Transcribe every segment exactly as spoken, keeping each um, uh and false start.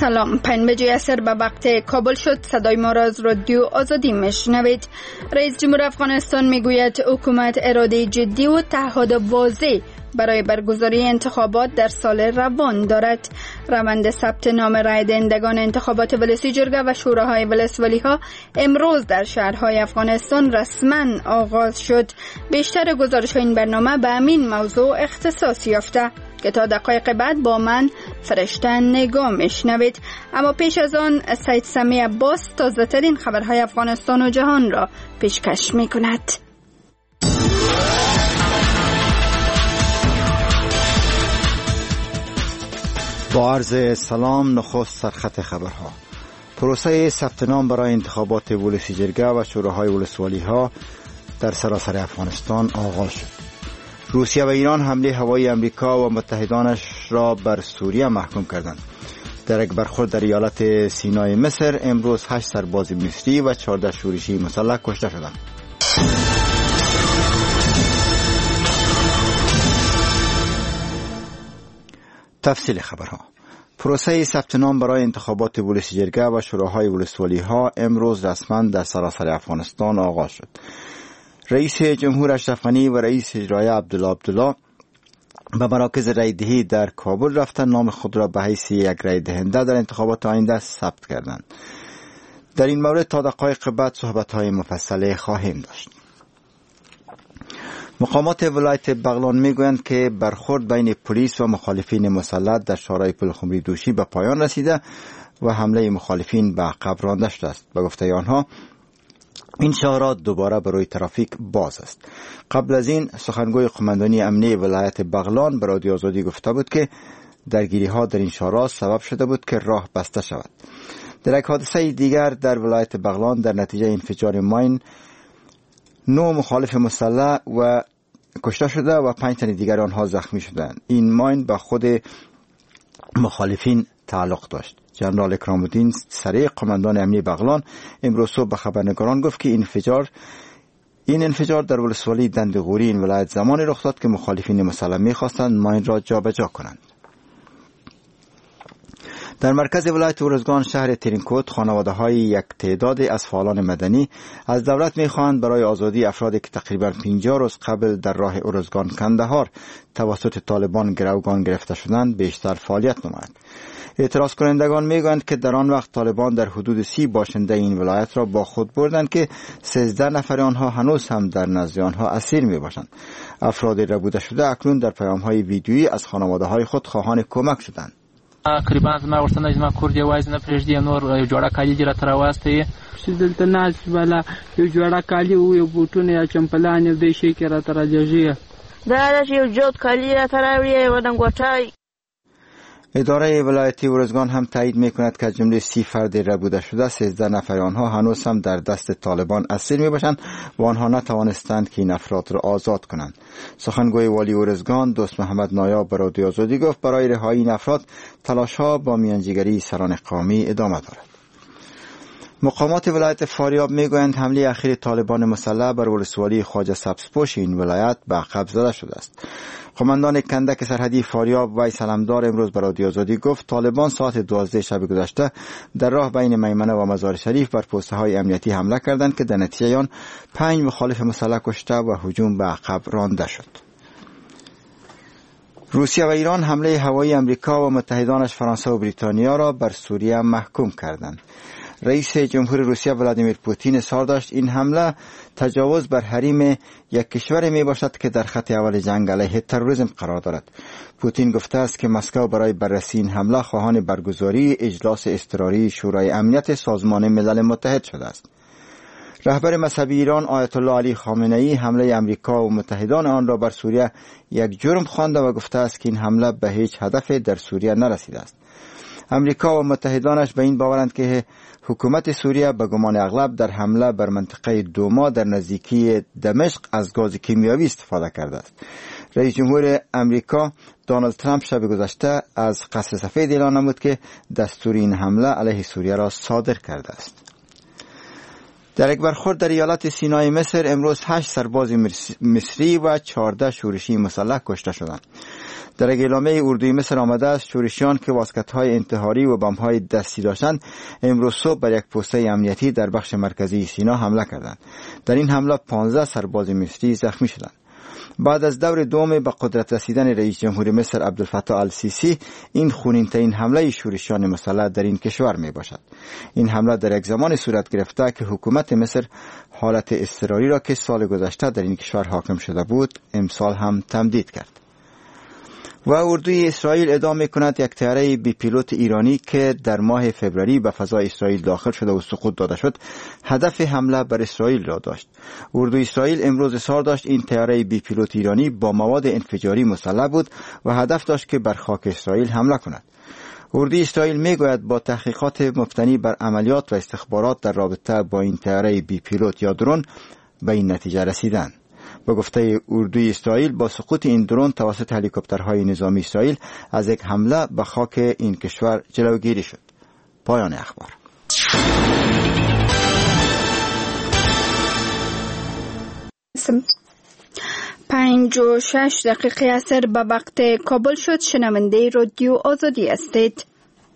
سلام، پنج بجه عصر به وقت کابل شد. صدای ما را از رادیو آزادی میشنوید. رئیس جمهور افغانستان میگوید حکومت اراده جدی و تعهد واضح برای برگزاری انتخابات در سال روان دارد. روند ثبت نام رای دهندگان انتخابات ولسی جرگه و شوراهای ولسوالی ها امروز در شهرهای افغانستان رسما آغاز شد. بیشتر گزارش این برنامه به همین موضوع اختصاص یافته که تا دقایق بعد با من فرشته نگاه میشنوید. اما پیش از آن سید سمی عباس تازه ترین خبرهای افغانستان و جهان را پیشکش می کند. با عرض سلام، نخست سرخط خبرها. پروسه ثبت نام برای انتخابات ولسی جرگه و شوراهای ولسوالی ها در سراسر افغانستان آغاز شد. روسیه و ایران حمله هوایی امریکا و متحدانش را بر سوریه محکوم کردند. در یک برخورد در ایالت سینای مصر امروز هشت سرباز مصری و چهارده شورشی مسلح کشته شدند. تفصیل خبرها. پروسه ثبت نام برای انتخابات ولسی جرگه و شوراهای ولسوالی ها امروز رسما در سراسر افغانستان آغاز شد. رئیس جمهور اشرف غنی و رئیس اجرایی عبدالله عبدالله به مراکز رای دهی در کابل رفتن نام خود را به حیث یک رای دهنده در انتخابات آینده ثبت کردند. در این مورد تا دقایق بعد صحبت‌های مفصل خواهیم داشت. مقامات ولایت بغلان میگویند که برخورد بین پلیس و مخالفین مسلح در شارع پلخمری دوشی به پایان رسیده و حمله مخالفین به عقب رانده شده است. به گفته آنها این شارع دوباره برای ترافیک باز است. قبل از این سخنگوی قماندانی امنیه ولایت بغلان به رادیو آزادی گفته بود که درگیری ها در این شارع سبب شده بود که راه بسته شود. در یک حادثه دیگر در ولایت بغلان در نتیجه انفجار ماین نو مخالف مسلح و کشته شده و پنج تن دیگر آنها زخمی شدند. این ماین به خود مخالفین تعلق داشت. جنرال اکرام الدین سریع قماندان امنیه بغلان امروز صبح به خبرنگاران گفت که این انفجار این انفجار در ولسوالی دندغوری این ولایت زمانی رخ داد که مخالفین مسلح می‌خواستند ماین را جابجا کنند. در مرکز ولایت ارزگان شهر ترینکوت خانواده‌های یک تعداد از فعالان مدنی از دولت می‌خواهند برای آزادی افرادی که تقریباً پنجاه روز قبل در راه ارزگان کندهار توسط طالبان گروگان گرفته شدند بیشتر فعالیت نماید. اعتراض کنندگان میگویند که در آن وقت طالبان در حدود سی باشنده این ولایت را با خود بردند که سیزده نفر آنها هنوز هم در نزد آنها اسیر میباشند. افراد ربوده شده اکنون در پیام‌های ویدیویی از خانواده‌های خود خواهان کمک شدند. قریبا زما ورسنه زما کور دی وایز نه پرېږدي نور یو جوړه کالي دې راته راواستوي چې دلته ناست بله یو جوړه کالي و یو بوټونه یا چمپلان یو دې شي کې راته راجېږي دا داسې یو جوت کالي راته راوړي یوه ډنګوټه. اداره ولایتی ارزگان هم تایید میکند که از جمله سی فرد ربوده شده سیزده نفر آنها هنوز هم در دست طالبان اسیر میباشند و آنها نتوانستند که این افراد را آزاد کنند. سخنگوی والی ارزگان دوست محمد نایاب به رادیو آزادی گفت برای رهایی این افراد تلاش‌ها با میانجیگری سران قومی ادامه دارد. مقامات ولایت فاریاب میگویند حمله اخیر طالبان مسلح بر ولسوالی خواجه سبزپوش این ولایت به عقب زده شده است. قماندان کندک سرحدی فاریاب ویس علمدار امروز به رادیو آزادی گفت طالبان ساعت دوازده شب گذشته در راه بین میمنه و مزار شریف بر پوسته های امنیتی حمله کردند که در نتیجه آن پنج مخالف مسلح کشته و هجوم به عقب رانده شد. روسیه و ایران حمله هوایی امریکا و متحدانش فرانسه و بریتانیا را بر سوریه محکوم کردند. رئیس جمهور روسیه ولادیمیر پوتین اظهار داشت این حمله تجاوز بر حریم یک کشور می باشد که در خط اول جنگ علیه تروریسم قرار دارد. پوتین گفته است که مسکو برای بررسی این حمله خواهان برگزاری اجلاس اضطراری شورای امنیت سازمان ملل متحد شده است. رهبر مذهبی ایران آیت الله علی خامنه ای حمله امریکا و متحدان آن را بر سوریه یک جرم خوانده و گفته است که این حمله به هیچ هدف در سوریه نرسیده است. امریکا و متحدانش به این باورند که حکومت سوریه به گمان اغلب در حمله بر منطقه دوما در نزدیکی دمشق از گاز کیمیایی استفاده کرده است. رئیس جمهور امریکا دونالد ترامپ شب گذشته از قصر سفید اعلان نمود که دستور این حمله علیه سوریه را صادر کرده است. در یک برخورد در ایالت سینای مصر امروز هشت سرباز مصری و چهارده شورشی مسلح کشته شدند. در یک اعلامیه اردوی مصر آمده است شورشیان که واسکت‌های انتحاری و بمب‌های دستی داشتند امروز صبح بر یک پوسته امنیتی در بخش مرکزی سینا حمله کردند. در این حمله پانزده سرباز مصری زخمی شدند. بعد از دور دوم به قدرت رسیدن رئیس جمهور مصر عبدالفتاح السیسی، این خونین‌ترین حمله شورشیان مسلح در این کشور می باشد. این حمله در یک زمان صورت گرفته که حکومت مصر حالت اضطراری را که سال گذشته در این کشور حاکم شده بود امسال هم تمدید کرد. و اردوی اسرائیل ادعا می‌کند یک طیاره بی پیلوت ایرانی که در ماه فوریه به فضای اسرائیل داخل شده و سقوط داده شد هدف حمله بر اسرائیل را داشت. اردوی اسرائیل امروز اظهار داشت این طیاره بی پیلوت ایرانی با مواد انفجاری مسلح بود و هدف داشت که بر خاک اسرائیل حمله کند. اردوی اسرائیل میگوید با تحقیقات مبتنی بر عملیات و استخبارات در رابطه با این طیاره بی پیلوت یا درون به این نتیجه رسیدند. به گفته اردوی اسرائیل با سقوط این درون توسط هلیکوپترهای نظامی اسرائیل از یک حمله به خاک این کشور جلوگیری شد. پایان اخبار. پنج و شش دقیقه اثر به وقت کابل شد. شنونده رادیو آزادی هستید.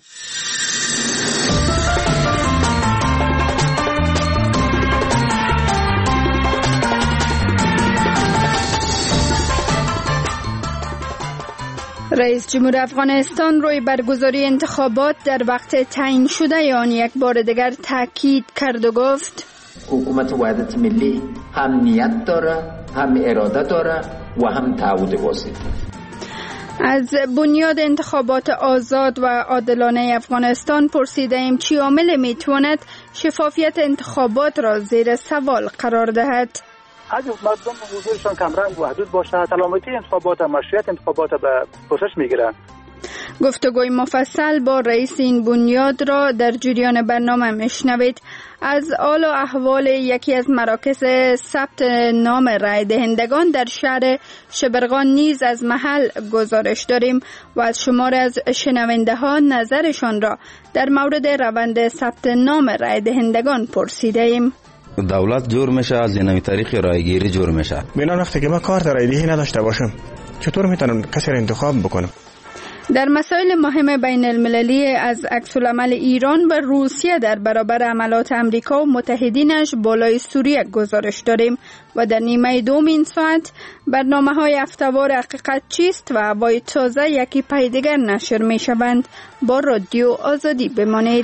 رئیس جمهور افغانستان روی برگزاری انتخابات در وقت تعیین شده آن یک بار دیگر تاکید کرد و گفت حکومت وحدت ملی هم نیت داره، هم اراده داره و هم تعهد واضح. از بنیاد انتخابات آزاد و عادلانه افغانستان پرسیده ایم چی عامل میتواند شفافیت انتخابات را زیر سوال قرار دهد؟ اگه مردم حضورشان کمرنگ و محدود باشه سلامتی انتخابات و مشروعیت انتخابات به پرسش میگیرن. گفتگوی مفصل با رئیس این بنیاد را در جریان برنامه میشنوید. از حال و احوال یکی از مراکز ثبت نام رای دهندگان در شهر شبرغان نیز از محل گزارش داریم و از شمار از شنونده ها نظرشان را در مورد روند ثبت نام رای دهندگان پرسیده ایم. دولت جور میشه از اینمی طریق رایگیری جور میشه. بنان وقتی که من کارت رایدهی نداشته باشم چطور میتونم کسی را انتخاب بکنم؟ در مسائل مهم بین المللی از عکس‌العمل ایران و روسیه در برابر حملات امریکا و متحدینش بالای سوریه گزارش داریم و در نیمه دوم این ساعت برنامه های هفته‌وار حقیقت چیست و هوای تازه یکی پی دیگر نشر می شوند. با رادیو آزادی بمانید.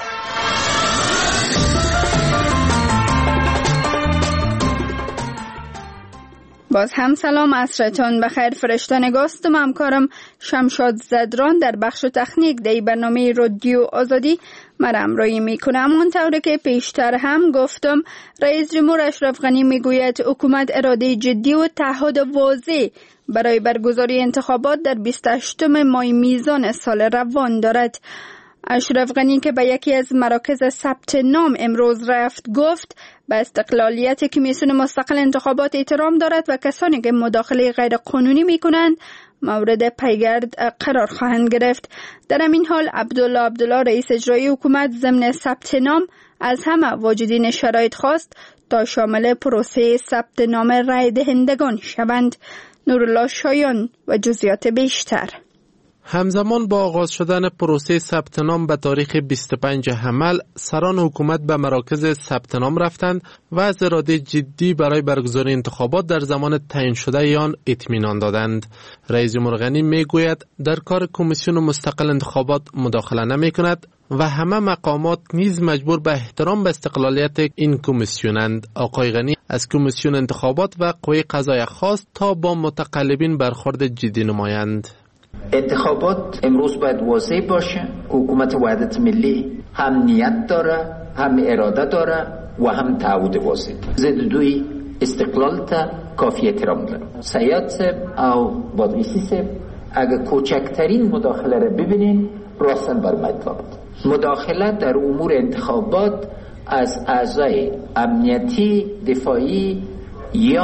باز هم سلام، عصرتان بخیر. فرشته نگاستم همکارم شمشاد زدران در بخش تکنیک در برنامه رادیو آزادی مرا همراهی میکنه. همانطور که پیشتر هم گفتم رئیس جمهور اشرف غنی میگوید حکومت اراده جدی و تعهد واضح برای برگزاری انتخابات در بیست و هشتم ماه میزان سال روان دارد. اشرف غنی که به یکی از مراکز ثبت نام امروز رفت گفت به استقلالیت کمیسیون مستقل انتخابات احترام دارد و کسانی که مداخله غیر قانونی می کنند مورد پیگرد قرار خواهند گرفت. در همین حال عبدالله عبدالله رئیس اجرایی حکومت ضمن ثبت نام از همه واجدین شرایط خواست تا شامل پروسه ثبت نام رای دهندگان شوند. نورالله شایان و جزئیات بیشتر. همزمان با آغاز شدن پروسه ثبت نام به تاریخ بیست و پنج حمل، سران حکومت به مراکز ثبت نام رفتند و از اراده جدی برای برگزاری انتخابات در زمان تعیین شده آن اطمینان دادند. رئیس جمهور غنی میگوید در کار کمیسیون مستقل انتخابات مداخله نمی کند و همه مقامات نیز مجبور به احترام به استقلالیت این کمیسیونند. آقای غنی از کمیسیون انتخابات و قوه قضاییه خواست تا با متقلبین برخورد جدی نمایند. انتخابات امروز باید واضح باشه. حکومت وحدت ملی هم نیت داره، هم اراده داره و هم تعهد واضح. ضد دوی استقلال تا کافی احترام داره. سیاد صاحب او بادغیسی صاحب اگه کوچکترین مداخله رو ببینین راستن بر مطلب. مداخله در امور انتخابات از اعضای امنیتی، دفاعی یا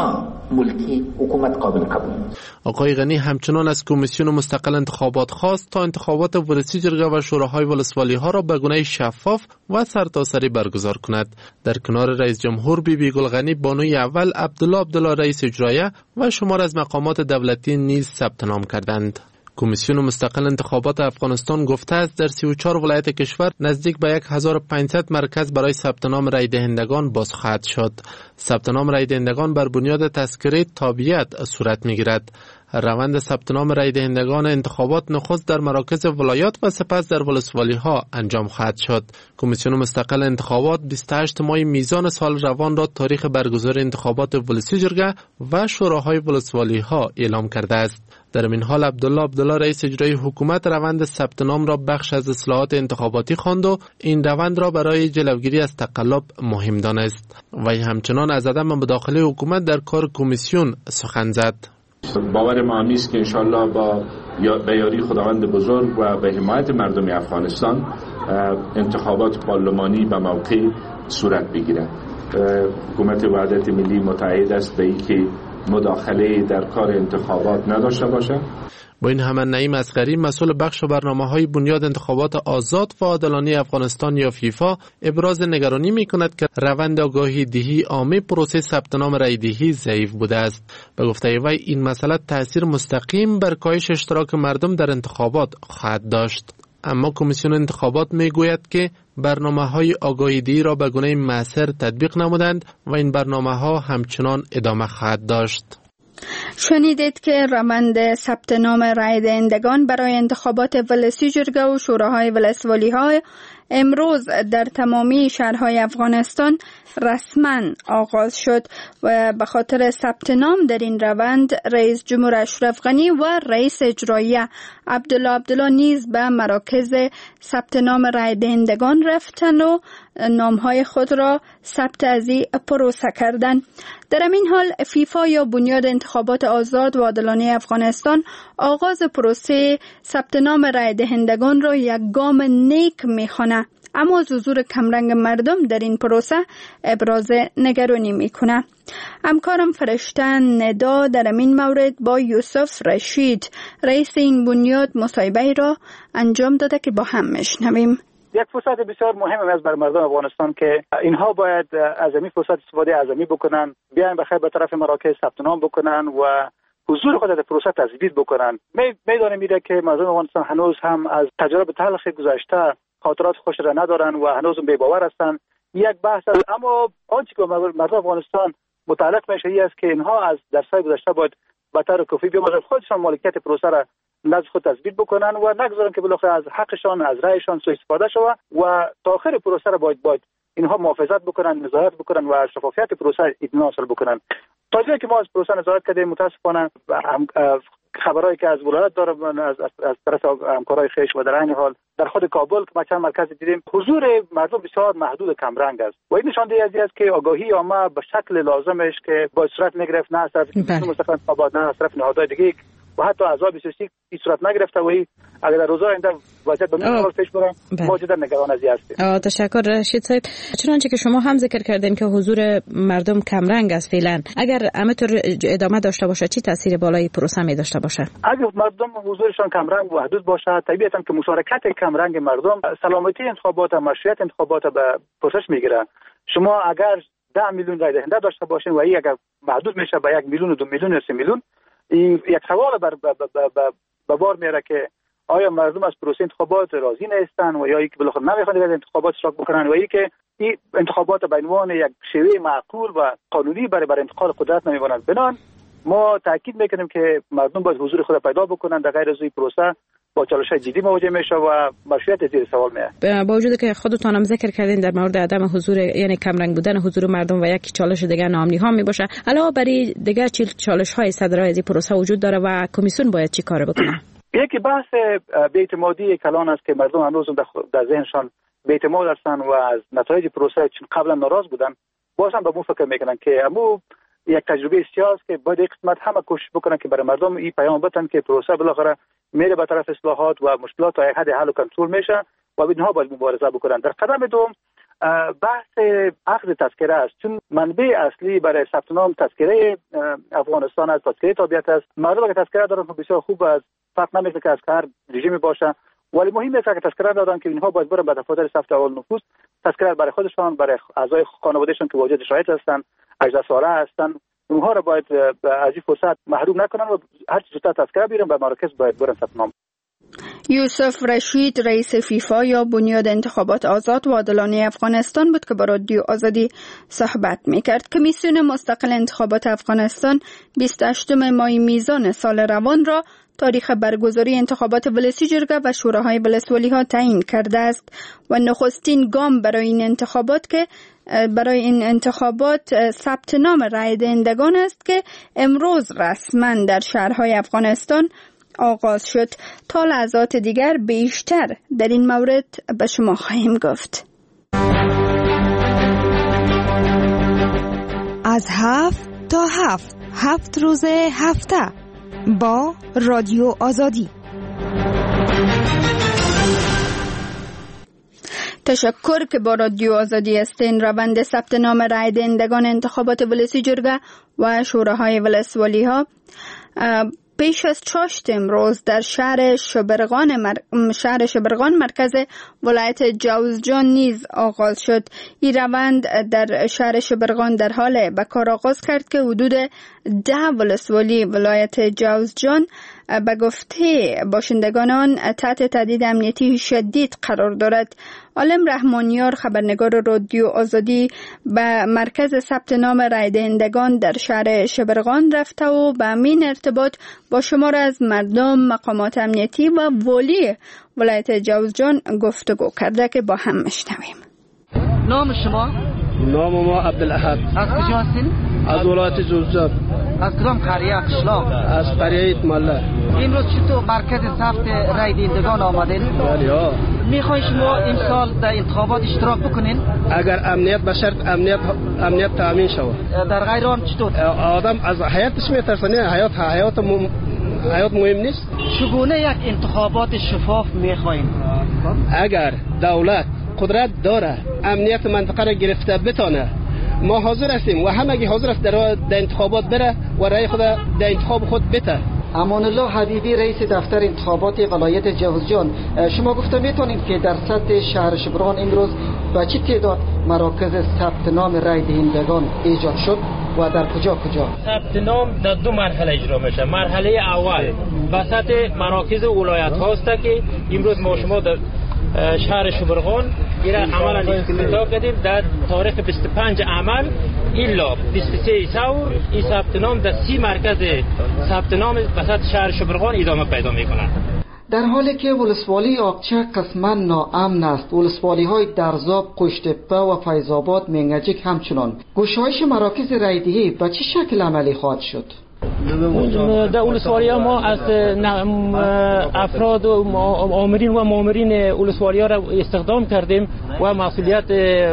ملکی حکومت قابل قبول. آقای غنی همچنان از کمیسیون مستقل انتخابات خواست تا انتخابات ولسی جرگه و شوراهای ولسوالی ها را به گونه شفاف و سرتاسری برگزار کند. در کنار رئیس جمهور بی بی گلغنی، بانوی اول عبدالله عبدالله رئیس اجرایه و شمار از مقامات دولتی نیز ثبت نام کردند. کمیسیون مستقل انتخابات افغانستان گفته است در سی و چهار ولایت کشور نزدیک به هزار و پانصد مرکز برای ثبت نام رای دهندگان باز خواهد شد. ثبت نام رای دهندگان بر بنیاد تذکره تابعیت صورت میگیرد. روند ثبت نام رای دهندگان انتخابات نخست در مراکز ولایات و سپس در ولسوالی ها انجام خواهد شد. کمیسیون مستقل انتخابات بیست و هشتم ماه میزان سال روان را تاریخ برگزاری انتخابات ولسی جرگه و شوراهای ولسوالی ها اعلام کرده است. در این حال عبدالله عبدالله رئیس اجرایی حکومت روند ثبت نام را بخش از اصلاحات انتخاباتی خواند و این روند را برای جلوگیری از تقلب مهم دانست. وی همچنان از عدم مداخله حکومت در کار کمیسیون سخن زد. باور ما همی است که انشالله با به یاری خداوند بزرگ و به حمایت مردم افغانستان انتخابات پارلمانی به موقع صورت بگیرد. حکومت وحدت ملی متعهد است به اینکه مداخله در کار انتخابات نداشته باشد. با این همه نعیم اصغری مسئول بخش برنامه‌های بنیاد انتخابات آزاد و عادلانه افغانستان یا فیفا ابراز نگرانی می‌کند که روند آگاهی دهی عامه پروسه ثبت نام رای دهی ضعیف بوده است. به گفته وی این مسئله تأثیر مستقیم بر کاهش اشتراک مردم در انتخابات خواهد داشت. اما کمیسیون انتخابات میگوید که برنامه‌های آگاهی دهی را به گونه مؤثر تطبیق نمودند و این برنامه‌ها همچنان ادامه خواهد داشت. شنیدید که روند ثبت نام رای دهندگان برای انتخابات ولسی جرگه و شوراهای ولسوالی ها امروز در تمامی شهرهای افغانستان رسما آغاز شد و به خاطر ثبت نام در این روند رئیس جمهور اشرف غنی و رئیس اجرایی عبدالله عبدالله نیز به مراکز ثبت نام رای دهندگان رفتن و نامهای خود را ثبت از این پروسه کردند. در این حال فیفا یا بنیاد انتخابات آزاد و عادلانه افغانستان آغاز پروسه ثبت نام رای دهندگان را یک گام نیک می‌خواند، اما از حضور کمرنگ مردم در این پروسه ابراز نگرانی میکنه. همکارم فرشته ندا در این مورد با یوسف رشید رئیس این بنیاد مصاحبه را انجام داده که با هم میشنویم. یک فرصت بسیار مهم است برای مردم افغانستان که اینها باید از این فرصت استفاده اعظمی بکنن، بیاین بخیر به طرف مراکز ثبت نام بکنن و حضور خود در پروسه تثبیت بکنن. می میدانیم میره که مردم افغانستان هنوز هم از تجربه تلخ گذشته خاطرات خوش را ندارن و هنوز بی باور هستند. یک بحث است، اما آنچه که مردم افغانستان متعلق میشه این است که اینها از درس‌های گذشته باید به طور کافی بیاموزن، خودشان مالکیت پروسه را نزد خود تثبیت بکنن و نگذارن که بالاخره از حقشان از رأیشان سوء استفاده شود و تا آخر پروسه را باید باید اینها محافظت بکنن، نظارت بکنن و شفافیت پروسه اطمینان حاصل بکنن. تا جایی که ما از پروسه نظارت کردیم متاسفانه خبرایی که از ولایت دارم از از طرف همکارای خویش و در این حال در خود کابل که ما چند مرکز دیدیم حضور مردم بسیار محدود و کمرنگ است و این نشان دهنده است که آگاهی عامه به شکل لازمش که با صورت میگرفت نه از طرف مستقل انتخابات نه از طرف نهادهای دیگه و حتی اعضای بی‌سی این صورت نگرفته و اگر در روزهای آینده وضعیت به این حال پیش بره ما جدا نگران از این هستیم. تشکر رشید صاحب. چنانچه که شما هم ذکر کردین که حضور مردم کمرنگ است فعلا، اگر همینطور ادامه داشته باشه چی تاثیر بالای پروسه می داشته باشه؟ اگر مردم حضورشان کمرنگ و محدود باشه طبیعتا که مشارکت کمرنگ مردم سلامتی انتخابات و مشروعیت انتخابات به پرسش میگیره. شما اگر ده میلیون رای دهنده داشته باشین و این اگر محدود میشه به یک میلیون و دو میلیون و سه میلیون، این یک سوال بر به بار میاره که آیا مردم از پروسه انتخابات راضی نیستن و یا اینکه بالاخره نمیخوان در انتخابات اشتراک بکنن و اینکه این انتخابات به عنوان یک شیوه معقول و قانونی برای برای انتقال قدرت نمیبینن. بنان ما تاکید میکنیم که مردم باید حضور خود پیدا بکنن، در غیر از این پروسه با چالش‌های جدی مواجه میشه و مشروعیت زیر سوال میاد. با وجودی که خودتون هم ذکر کردین در مورد عدم حضور یعنی کمرنگ بودن حضور مردم و یک چالش دیگه ناامنی ها میباشه، علاوه بر دیگه چه چالش‌های صدرای از این پروسه وجود داره و کمیسیون باید چی کار بکنه؟ یکی بحث بی‌اعتمادی کلان است که مردم هنوز در ذهنشان بی‌اعتماد هستند و از نتایج پروسه چون قبلا ناراض بودن باز هم به مو فکر میکنن که امو یک تجربه سیاسی که باید یک قسمت همه کوشش بکنن که برای مردم این پیام بدن که پروسه بالاخره میره به طرف اصلاحات و مشکلات تا یک حد حل و کنترل میشه و اینها باید مبارزه بکنن. در قدم دوم بحث عقد تذکره است، چون منبع اصلی برای ثبت نام تذکره افغانستان است، تذکره تابعیت است. مردم که تذکره دارن بسیار خوب است، فرق نمیکنه که از هر رژیمی باشه، ولی مهم است که تذکره دادن که اینها باید برن به دفاتر ثبت اول نفوس تذکره برای خودشان، برای اعضای خانوادهشان که واجد شرایط هستن، هجده ساله هستن، اونها را باید از این فرصت محروم نکنن و هر چیز زودتر تذکره بیارن به مراکز باید برن ثبت نام. یوسف رشید رئیس فیفا یا بنیاد انتخابات آزاد و عادلانه افغانستان بود که با رادیو آزادی صحبت میکرد. کمیسیون مستقل انتخابات افغانستان بیست و هشتم ماه میزان سال روان را تاریخ برگزاری انتخابات ولسی جرگه و شوراهای ولسوالی ها تعیین کرده است و نخستین گام برای این انتخابات که برای این انتخابات ثبت نام رای دهندگان است که امروز رسما در شهرهای افغانستان آغاز شد. تا لحظات دیگر بیشتر در این مورد به شما خواهیم گفت. از هفت تا هفت هفت روز هفته با رادیو آزادی. تشکر که با رادیو آزادی هستین. روند ثبت نام رای دهندگان انتخابات ولسی جرگه و شوراهای ولسوالی ها پیش از چاشت امروز در شهر شبرغان مر... شهر شبرغان مرکز ولایت جوزجان نیز آغاز شد. این روند در شهر شبرغان در حال به کار آغاز کرد که حدود ده ولسوالی ولایت جوزجان به گفته باشندگان آن تحت تهدید امنیتی شدید قرار دارد. عالم رحمانیار خبرنگار رادیو آزادی به مرکز ثبت نام رای دهندگان در شهر شبرغان رفته و به همین ارتباط با شمار از مردم، مقامات امنیتی و والی ولایت جوزجان گفتگو کرده که با هم میشنویم. نام شما؟ نام ما عبدالاحد. از کجا هستین؟ از ولایت جوزجان. از کدام قریه قشلاق؟ از قریه ایتماله. امروز چطور مرکز ثبت رای دهندگان آمدین؟ بله ها. میخواین شما امسال در انتخابات اشتراک بکنین؟ اگر امنیت به شرط امنیت امنیت تامین شود. در غیر آن چطور؟ آدم از حیاتش میترسه، نه حیات حیات مم... حیات مهم نیست. چگونه یک انتخابات شفاف میخواین؟ اگر دولت قدرت داره امنیت منطقه را گرفته بتانه، ما حاضر هستیم و همگی حاضر است در انتخابات بره و رای خود در انتخاب خود بده. امان الله حبیبی رئیس دفتر انتخابات ولایت جوزجان، شما گفته میتونید که در سطح شهر شبرغان امروز با چه تعداد مراکز ثبت نام رای دهندگان ایجاد شد و در کجا کجا؟ ثبت نام در دو مرحله اجرا میشه. مرحله اول به سطح مراکز ولایت هاست که امروز ما شما در شهر شبرغان ایره عملا افتتاح کردیم. در تاریخ بیست و پنج عمل الا بیست و سه ثور این ثبت نام در سی مرکز ثبت نام وسط شهر شبرغان ادامه پیدا میکنند. در حالی که ولسوالی آبچه قسما ناامن است، ولسوالی های درزاب، قشتپه و فیضآباد، منگجک همچنان. گشایش مراکز رایدهی به چه شکل عملی خواهد شد؟ در ولسوالی ها ما از افراد و آمرین و مامورین ولسوالی ها را استخدام کردیم و مسئولیت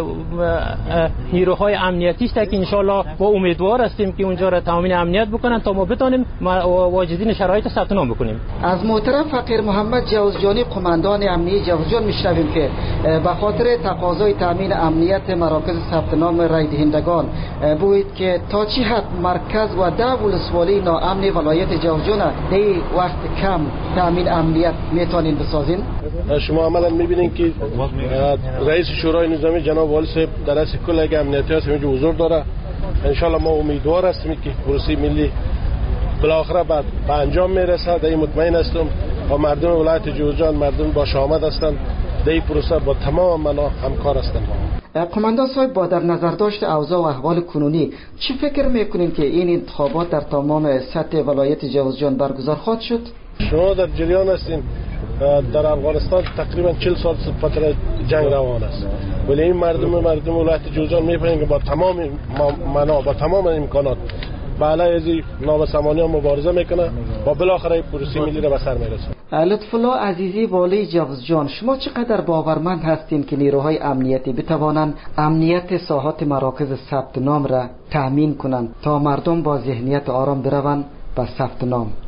نیروهای امنیتی است که انشالله با امیدوار هستیم که اونجا را تامین امنیت بکنن تا ما بتانیم واجدین شرایط ثبت نام بکنیم. از محترم فقیر محمد جوزجانی قماندان امنیتی جوزجان میشنویم که به خاطر تقاضای تامین امنیت مراکز ثبت نام رای دهندگان بود که تا چه حد مرکز و ده ولسوالی ناامن ولایت جوزجان در وقت کم تامین امنیت میتونین بسازین؟ شما عملا میبینین که رئیس شورای نظامی جناب والی صاحب در رأس کل اگه امنیتی هست اینجا حضور داره. انشالله ما امیدوار هستیم که پروسه ملی بالاخره بعد به انجام میرسه. در مطمئن هستم و مردم ولایت جوزجان مردم باش آمد هستند، در این پروسه با تمام منا همکار هستند. قماندان صاحب، با در نظر داشت اوضاع و احوال کنونی چی فکر میکنین که این انتخابات در تمام سطح ولایت جوزجان برگزار خواهد شد؟ شما در جریان هستین در افغانستان تقریبا چهل سال فتره جنگ روان است، ولی این مردم مردم ولایت جوزجان می‌فهمند که با تمام منا با تمام امکانات با علیه از نابسامانی مبارزه میکنه و بالاخره پروسه ملی را به سر میرسه. لطف الله عزیزی والی جوزجان، شما چقدر باورمند هستین که نیروهای امنیتی بتوانند امنیت ساحات مراکز ثبت نام را تأمین کنند تا مردم با ذهنیت آرام بروند به ثبت نام؟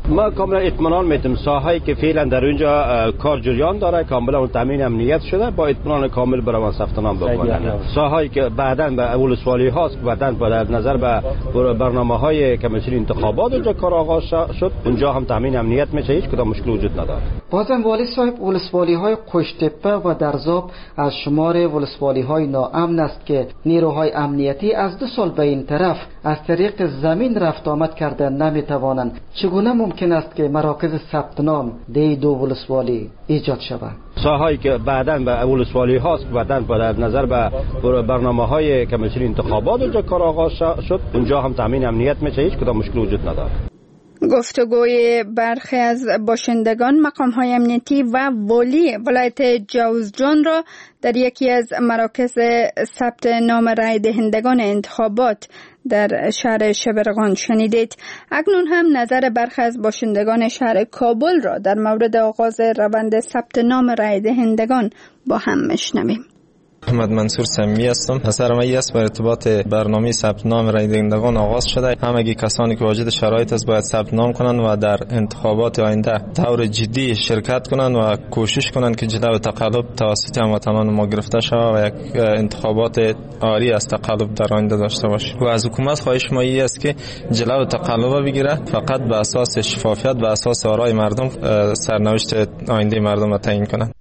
ما کاملا اطمینان میتیم ساحه‌ای که فعلا در اونجا کار جریان داره کاملا تامین امنیت شده با اطمینان کامل برای ثبت نام بکنن. ساحه‌ای که بعداً به ولسوالی هاست بعداً با نظر به برنامه‌های کمیسیون انتخابات اونجا کار آغاز شد اونجا هم تامین امنیت میشه، هیچ کدام مشکل وجود نداره. بازم والی صاحب ولسوالی‌های قشتپه و درزاب از شمار ولسوالی‌های ناامن است که نیروهای امنیتی از دو سال به این طرف از طریق زمین رفت آمد کرده نمیتوانند. چگونه ممکن است که مراکز ثبت نام در دو ولسوالی ایجاد شود؟ ساحه‌ای که بعداً به ولسوالی هاست بعداً با نظر به برنامه‌های کمیسیون انتخابات اونجا کار آغاز شد اونجا هم تامین امنیت میشه، هیچ کدام مشکل وجود نداره. گفتگوی برخی از باشندگان مقام‌های امنیتی و والی ولایت جوزجان را در یکی از مراکز ثبت نام رای دهندگان انتخابات در شهر شبرغان شنیدید. اکنون هم نظر برخی از باشندگان شهر کابل را در مورد آغاز روند ثبت نام رای دهندگان با هم میشنویم. محمد منصور سمی هستم. نظر من است بر ارتباط برنامه ثبت نام رای دهندگان آغاز شده. همگی کسانی که واجد شرایط است باید ثبت نام کنند و در انتخابات آینده طور جدی شرکت کنند و کوشش کنند که جلو تقلب توسط هموطنان ما گرفته شود و یک انتخابات عالی از تقلب در آینده داشته باشیم. و از حکومت خواهش ما است که جلو تقلب بگیره، فقط به اساس شفافیت و اساس آرای مردم سرنوشت آینده مردم را تعیین کنند.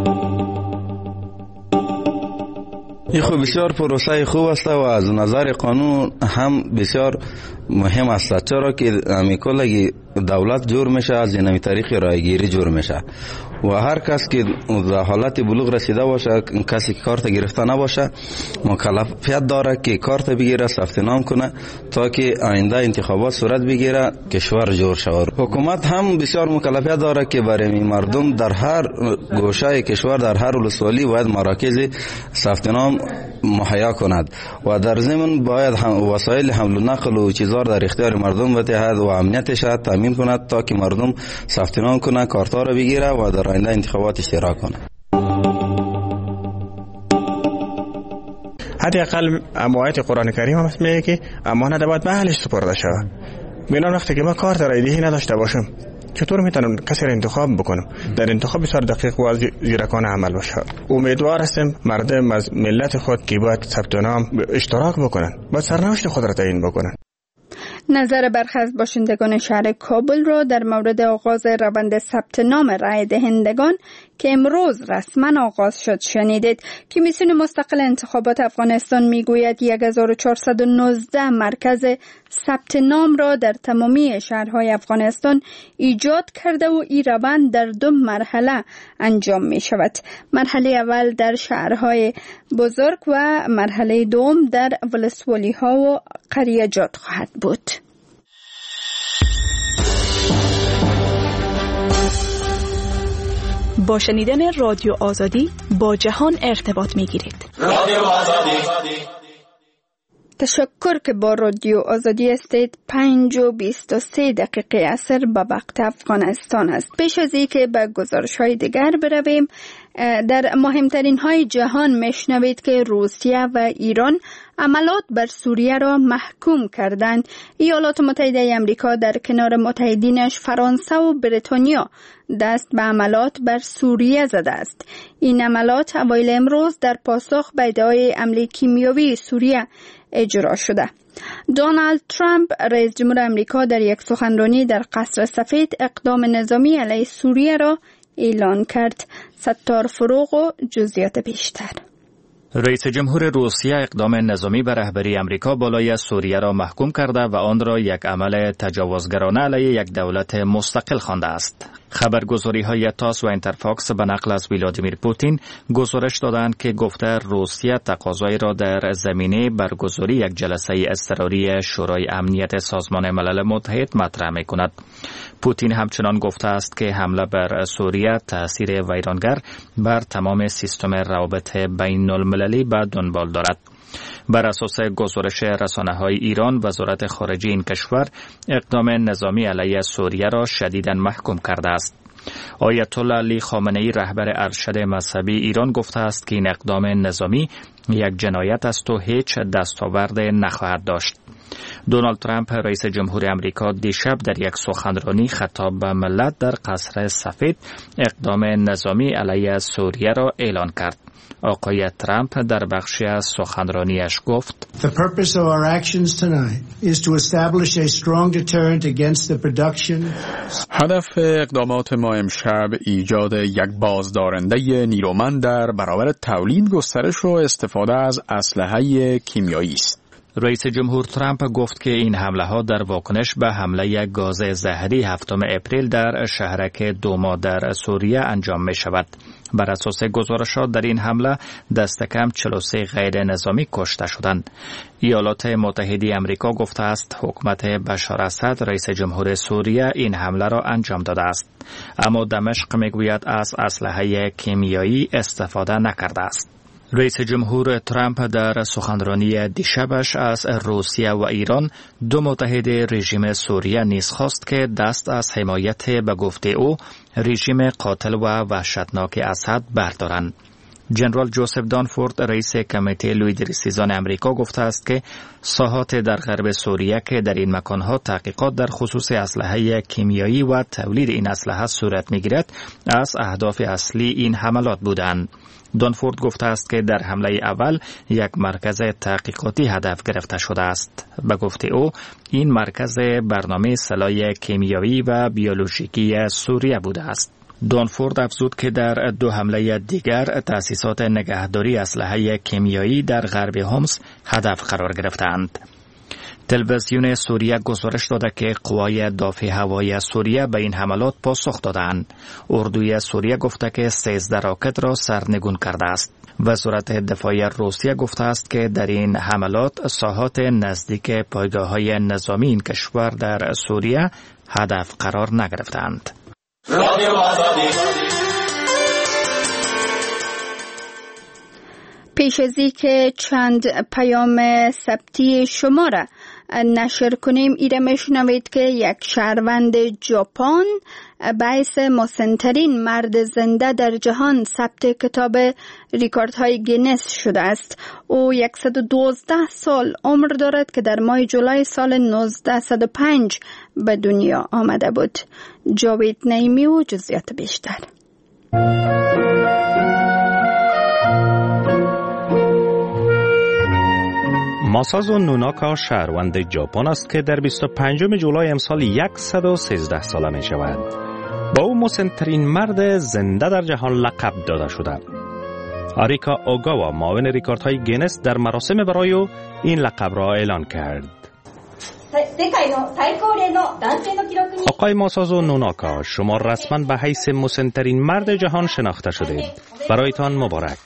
این خوب بسیار پروسه خوب است و از نظر قانون هم بسیار مهم است، چرا که امیکل دولت جور میشه از اینمی طریق رایگیری جور میشه و هر کس که در حالت بلوغ رسیده باشه، کسی که کارت گرفته نباشه مکلفیت داره که کارت بگیره، ثبت نام کنه تا که آینده انتخابات صورت بگیره، کشور جور شود. حکومت هم بسیار مکلفیت داره که برای مردم در هر گوشه کشور در هر ولسوالی باید مراکز ثبت نام مهیا کند و در ضمن باید هم وسایل حمل و نقل و چیزا در اختیار مردم بدهد و امنیتش تامین کند تا که مردم ثبت نام کنه، کارتا را بگیره و در آینده انتخابات اشتراک کنه. حداقل آیات قرآن کریم هم میگه که امانت باید به اهلش سپرده شود. بنابراین وقتی که ما کارت رای دهی نداشته باشم چطور میتونم کسی را انتخاب بکنم؟ در انتخاب بسیار دقیق و زیرکانه عمل باشه. امیدوار هستم مردم از ملت خود که باید ثبت نام اشتراک بکنن، باید سرنوشت خود را تعیین بکنن. نظر برخی از باشندگان شهر کابل را در مورد آغاز روند ثبت نام رای دهندگان که امروز رسما آغاز شد شنیدید. کمیسیون مستقل انتخابات افغانستان میگوید هزار و چهارصد و نوزده مرکز ثبت نام را در تمامی شهرهای افغانستان ایجاد کرده و این روند در دو مرحله انجام می شود. مرحله اول در شهرهای بزرگ و مرحله دوم در ولسوالی ها و قریجات خواهد بود. با شنیدن رادیو آزادی با جهان ارتباط می گیرید. رادیو آزادی. تشکر که با رادیو آزادی استید. پنج و بیست و سه دقیقه عصر به وقت افغانستان است. پیش از اینکه به گزارش های دیگر برویم، در مهمترین های جهان میشنوید که روسیه و ایران عملات بر سوریه را محکوم کردند. ایالات متحده امریکا در کنار متحدینش فرانسه و بریتانیا دست به عملات بر سوریه زده است. این عملات اوایل امروز در پاسخ به ادعای حمله کیمیاوی سوریه اجرا شده. دونالد ترامپ رئیس جمهور امریکا در یک سخنرانی در قصر سفید اقدام نظامی علیه سوریه را اعلان کرد. ستار فروغ و جزئیات بیشتر. رئیس جمهور روسیه اقدام نظامی به رهبری امریکا بالای سوریه را محکوم کرده و آن را یک عمل تجاوزگرانه علیه یک دولت مستقل خوانده است. خبرگزاری های تاس و اینترفاکس به نقل از ولادیمیر پوتین گزارش دادند که گفته روسیه تقاضایی را در زمینه برگزاری یک جلسه اضطراری شورای امنیت سازمان ملل متحد مطرح می کند. پوتین همچنان گفته است که حمله بر سوریه تأثیر ویرانگر بر تمام سیستم روابط بین المللی به دنبال دارد. بر اساس گزارش رسانه‌های ایران، وزارت خارجه این کشور اقدام نظامی علیه سوریه را شدیداً محکوم کرده است. آیت الله علی خامنه‌ای رهبر ارشد مذهبی ایران گفته است که این اقدام نظامی یک جنایت است و هیچ دستاورد نخواهد داشت. دونالد ترامپ رئیس جمهور امریکا دیشب در یک سخنرانی خطاب به ملت در قصر سفید اقدام نظامی علیه سوریه را اعلان کرد. آقای ترامپ در بخشی از سخنرانیش گفت: The purpose of our actions tonight is to establish a strong deterrent against the production. هدف اقدامات ما امشب ایجاد یک بازدارنده نیرومند در برابر تولید، گسترش و استفاده از اسلحه کیمیایی است. رئیس جمهور ترامپ گفت که این حمله ها در واکنش به حمله گاز زهری هفتم اپریل در شهرک دوما در سوریه انجام می شود. بر اساس گزارشات در این حمله دست کم چهل و سه غیر نظامی کشته شدند. ایالات متحده آمریکا گفته است حکومت بشار اسد رئیس جمهور سوریه این حمله را انجام داده است، اما دمشق میگوید از اسلحه کیمیایی استفاده نکرده است. رئیس جمهور ترامپ در سخنرانی دیشبش از روسیه و ایران، دو متحد رژیم سوریه نیز خواست که دست از حمایت به گفته او رژیم قاتل و وحشتناک اسد بردارند. جنرال جوزف دانفورد رئیس کمیته لویدریسیزان امریکا گفته است که ساحات در غرب سوریه که در این مکانها تحقیقات در خصوص اسلحه کیمیایی و تولید این اسلحه صورت می‌گیرد از اهداف اصلی این حملات بودند. دانفورد گفته است که در حمله اول یک مرکز تحقیقاتی هدف گرفته شده است. به گفته او این مرکز برنامه سلاح کیمیایی و بیولوژیکی سوریه بوده است. دانفورد افزود که در دو حمله دیگر تأسیسات نگهداری اسلحه کیمیایی در غرب حمص هدف قرار گرفتند. تلویزیون سوریه گزارش داده که قوای دافع هوایی سوریه به این حملات پاسخ دادند. اردوی سوریه گفته که سیزده راکت را سرنگون کرده است. وزارت دفاع روسیه گفته است که در این حملات ساحات نزدیک پایگاه‌های نظامی این کشور در سوریه هدف قرار نگرفتند. رادیو آزادی. پیش از اینکه چند پیام ثبتی شما را نشر کنیم، ایره میشنوید که یک شهروند ژاپن باعث مسن‌ترین مرد زنده در جهان ثبت کتاب ریکوردهای گینس شده است. او صد و دوازده سال عمر دارد که در ماه جولای سال نوزده و پنج به دنیا آمده بود. جاوید نعیمی و جزئیات بیشتر. ماسازو نوناکا شهروند ژاپن است که در بیست و پنجم جولای امسال صد و سیزده ساله می شود. با او مسن‌ترین مرد زنده در جهان لقب داده شده. آریکا اوگاوا معاون ریکوردهای گینس در مراسم برای او این لقب را اعلان کرد. آقای ماسازو نوناکا، شما رسما به حیث مسن‌ترین مرد جهان شناخته شدید. برایتان مبارک.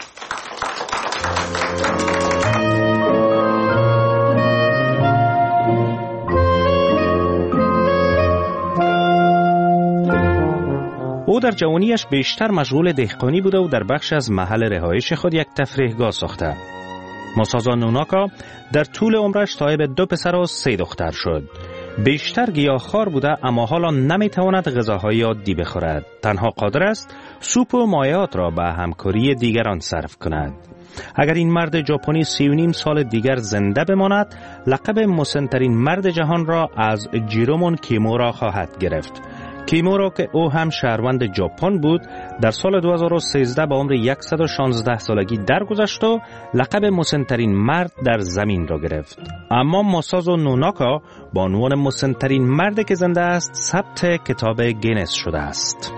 او در جوانیش بیشتر مشغول دهقانی بوده و در بخش از محل رهایش خود یک تفریحگاه ساخته. ماسازو نوناکا در طول عمرش صاحب دو پسر و سه دختر شد. بیشتر گیاهخوار بوده اما حالا نمیتواند غذاهای عادی بخورد. تنها قادر است سوپ و مایعات را به همکاری دیگران صرف کند. اگر این مرد ژاپنی سی و نیم سال دیگر زنده بماند، لقب مسن‌ترین مرد جهان را از جیرومون کیمورا خواهد گرفت. کیمورا که او هم شهروند ژاپن بود، در سال دو هزار و سیزده با عمر صد و شانزده سالگی درگذشت و لقب مسن‌ترین مرد در زمین را گرفت. اما ماسازو نوناکا با عنوان مسن‌ترین مرد که زنده است ثبت کتاب گینس شده است.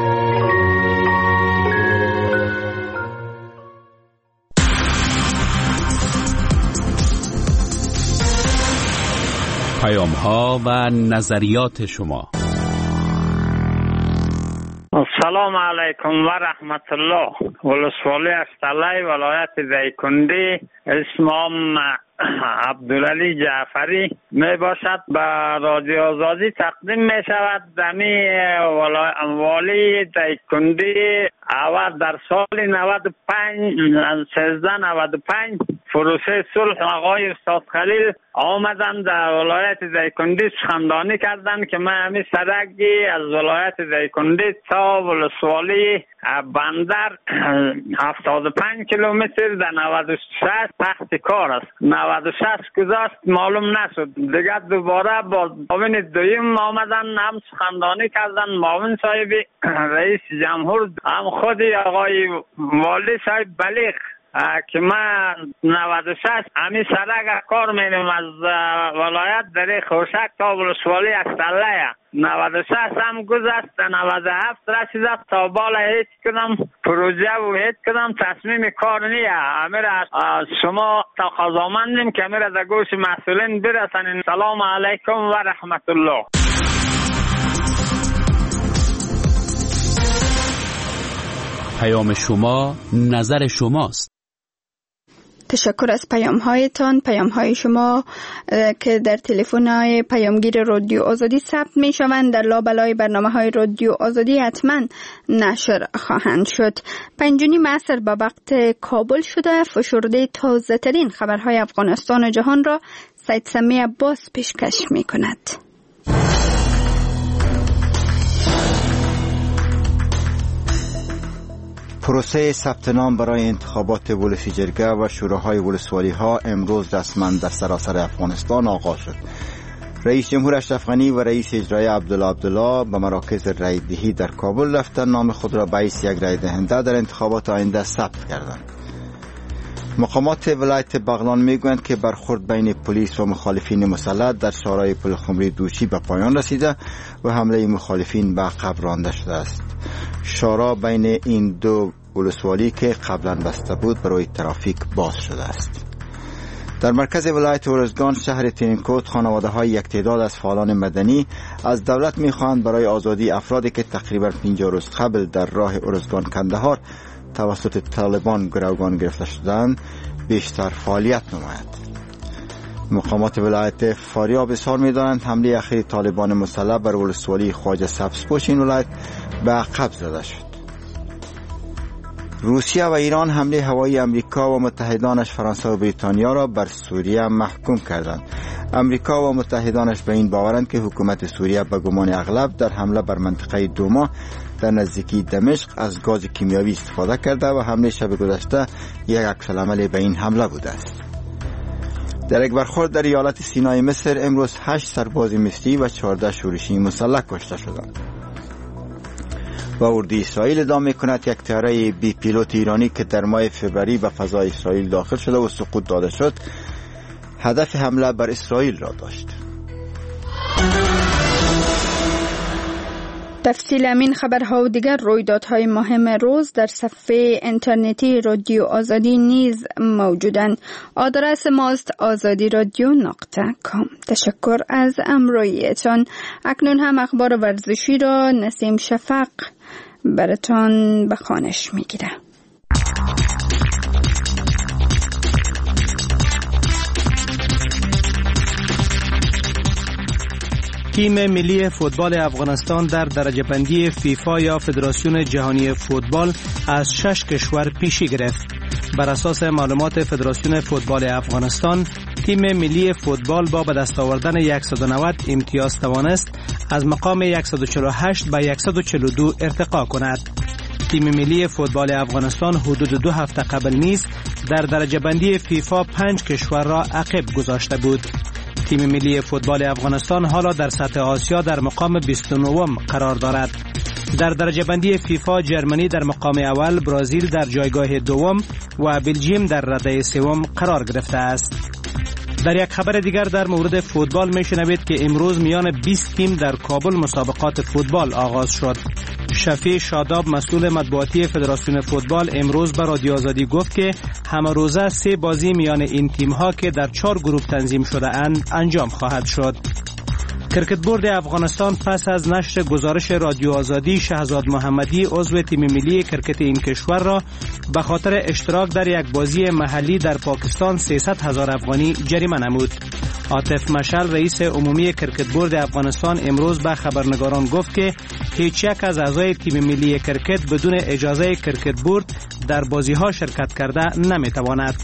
پیام ها و نظریات شما. سلام علیکم و رحمت الله. ولسوالی استعلای ولایت دیکندی، اسمم عبدالعلی جعفری می باشد. به رادیو آزادی تقدیم می شود. دمی والی دیکندی اول در سال نود و پنج سیزده نود و پنج پروسه صلح آقای استاد خلیل آمدن در ولایت دایکنډي سخنرانی کردند که من همین سرکی از ولایت دایکنډي تا ولسوالی بندر هفتاد و پنج کیلومتر در نود و شش تحت کار است. نود و شش گذشت معلوم نشد. دیگر دوباره با معاون دویم آمدن هم سخنرانی کردن. معاون صاحب رئیس جمهور هم خودی آقای والی صاحب بلیغ که من نود و شش همین سرک کار میرم از ولایت در خوشک تا ولسوالی استله نود و شش هم گذشت. نود و هفت رسیدت تا بالا هیچ کدام پروژه و هیچ کدام تصمیم کار نیه. امیر از شما تقاضامندیم که امیر در گوش مسئولین برسنین. سلام علیکم و رحمت الله. پیام شما نظر شماست. تشکر از پیام هایتان. پیام های شما که در تلفن های پیامگیر رادیو آزادی ثبت می شوند در لابلای برنامه های رادیو آزادی حتما نشر خواهند شد. پنجونی معصر به وقت کابل شده. فشرده تازه ترین خبرهای افغانستان و جهان را سید سمی عباس پیشکش می کند. پروسه ثبت نام برای انتخابات ولسی جرگه و شوراهای ولسوالی ها امروز رسما در سراسر افغانستان آغاز شد. رئیس جمهور اشرف غنی و رئیس اجرایی عبدالله عبدالله به مراکز رای دهی در کابل رفتند نام خود را به حیث یک رای دهنده در انتخابات آینده ثبت کردند. مقامات ولایت بغلان میگویند که برخورد بین پلیس و مخالفین مسلح در شورای پلخمری دوشی به پایان رسیده و حمله مخالفین به عقب رانده شده است. شورا بین این دو ولسوالی که قبلا بسته بود برای ترافیک باز شده است. در مرکز ولایت ارزگان شهر ترینکوت خانواده های یک تعداد از فعالان مدنی از دولت میخواهند برای آزادی افرادی که تقریبا پنجاه روز قبل در راه ارزگان کندهار توسط طالبان گروگان گرفته شدند بیشتر فعالیت نماید. مقامات ولایت فاریاب اظهار می‌دارند حمله اخیر طالبان مسلح بر ولسوالی خواجه سبزپوش این ولایت به عقب زده شد. روسیه و ایران حمله هوایی امریکا و متحدانش فرانسه و بریتانیا را بر سوریه محکوم کردند. امریکا و متحدانش به این باورند که حکومت سوریه به گمان اغلب در حمله بر منطقه دوما در نزدیکی دمشق از گاز کیمیایی استفاده کرده و حمله شب گذشته یک عکس‌العمل به این حمله بوده است. در یک برخورد در ایالت سینای مصر امروز هشت سرباز مصری و چهارده شورشی مسلح کشته شدند. و اردوی اسرائیل ادعا می‌کند یک طیاره بی پیلوت ایرانی که در ماه فوریه به فضای اسرائیل داخل شده و سقوط داده شد هدف حمله بر اسرائیل را داشت. تفصیل همین خبرها و دیگر رویدادهای مهم روز در صفحه اینترنتی رادیو آزادی نیز موجودند. آدرس ماست آزادی رادیو نقطه کام. تشکر از همراهیتان. اکنون هم اخبار ورزشی را نسیم شفق براتان به خوانش میگیره. تیم ملی فوتبال افغانستان در درجه بندی فیفا یا فدراسیون جهانی فوتبال از شش کشور پیشی گرفت. بر اساس معلومات فدراسیون فوتبال افغانستان، تیم ملی فوتبال با به دست آوردن صد و نود امتیاز توانست از مقام صد و چهل و هشت به صد و چهل و دو ارتقا کند. تیم ملی فوتبال افغانستان حدود دو هفته قبل نیز در درجه بندی فیفا پنج کشور را عقب گذاشته بود. تیم ملی فوتبال افغانستان حالا در سطح آسیا در مقام بیست و نه قرار دارد. در درجه بندی فیفا جرمنی در مقام اول، برزیل در جایگاه دوم و بلژیم در رده سوم قرار گرفته است. در یک خبر دیگر در مورد فوتبال میشنوید که امروز میان بیست تیم در کابل مسابقات فوتبال آغاز شد. شفیع شاداب مسئول مطبوعاتی فدراسیون فوتبال امروز به رادیو آزادی گفت که همه روزه سه بازی میان این تیم ها که در چهار گروه تنظیم شده اند انجام خواهد شد. کرکت بورد افغانستان پس از نشر گزارش رادیو آزادی شهزاد محمدی عضو تیم ملی کرکت این کشور را به خاطر اشتراک در یک بازی محلی در پاکستان سیصد هزار افغانی جریمه نمود. عاطف مشعل رئیس عمومی کرکت بورد افغانستان امروز به خبرنگاران گفت که هیچ یک از اعضای تیم ملی کرکت بدون اجازه کرکت بورد در بازی ها شرکت کرده نمی تواند.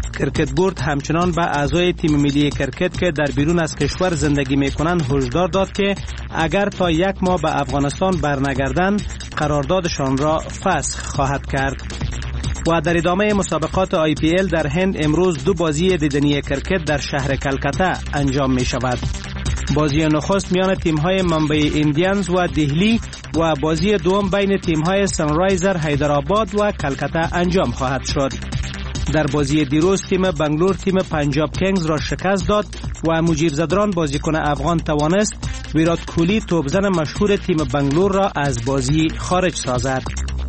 کرکت بورد همچنان به اعضای تیم ملی کرکت که در بیرون از کشور زندگی میکنند هشدار داد که اگر تا یک ماه به افغانستان برنگردند قراردادشان را فسخ خواهد کرد. و در ادامه مسابقات آی پی ال در هند امروز دو بازی دیدنی کرکت در شهر کلکته انجام می شود. بازی نخست میان تیم‌های ممبئی ایندیانز و دهلی و بازی دوم بین تیم‌های سنرایزر حیدرآباد و کلکته انجام خواهد شد. در بازی دیروز تیم بنگلور تیم پنجاب کینگز را شکست داد و مجیب زدران بازیکن افغان توانست ویرات کوهلی توپزن مشهور تیم بنگلور را از بازی خارج سازد.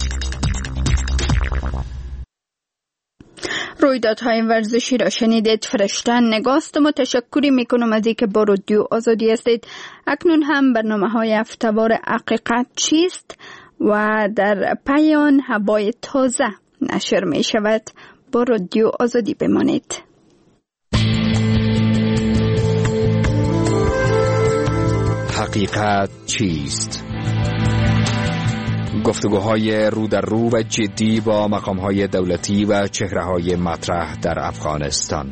رویدادهای ورزشی را شنیدید. فرشتن نگاستم و تشکری میکنم از اینکه با رادیو آزادی هستید. اکنون هم برنامه های هفته‌وار حقیقت چیست و در پایان هوای تازه نشر می شود. با رادیو آزادی بمانید. حقیقت چیست؟ گفتگوهای رو در رو و جدی با مقامهای دولتی و چهره‌های مطرح در افغانستان.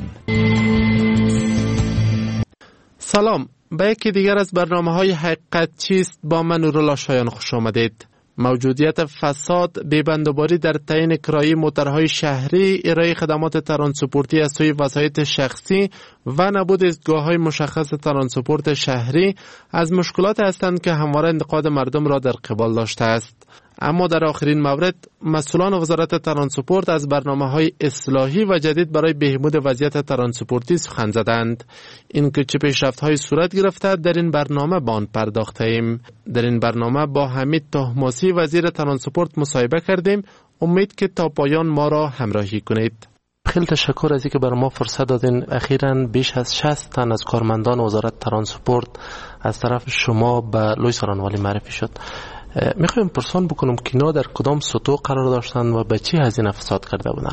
سلام، به یکی دیگر از برنامه‌های حقیقت چیست با من نورالله شایان خوش آمدید. موجودیت فساد، بی‌بندوباری در تعیین کرایه موترهای شهری، ارائه خدمات ترانسپورتی از سوی وسایط شخصی و نبود ایستگاه‌های مشخص ترانسپورت شهری از مشکلات هستند که همواره انتقاد مردم را در قبال داشته است. اما در آخرین مورد مسئولان وزارت ترانسپورت از برنامه‌های اصلاحی و جدید برای بهبود وضعیت ترانسپورتی سخن زدند. این که چه پیشرفت‌های صورت گرفته در این برنامه به آن پرداخته‌ایم. در این برنامه با حمید طهماسی وزیر ترانسپورت مصاحبه کردیم. امید که تا پایان ما را همراهی کنید. خیلی تشکر از اینکه برای ما فرصت دادین. اخیراً بیش از شصت تن از کارمندان وزارت ترانسپورت از طرف شما به لوی سارانوالی معرفی شد. میخوایم پرسان بکنم که اینا در کدام سطوح قرار داشتن و به چی هزینه فساد کرده بودن؟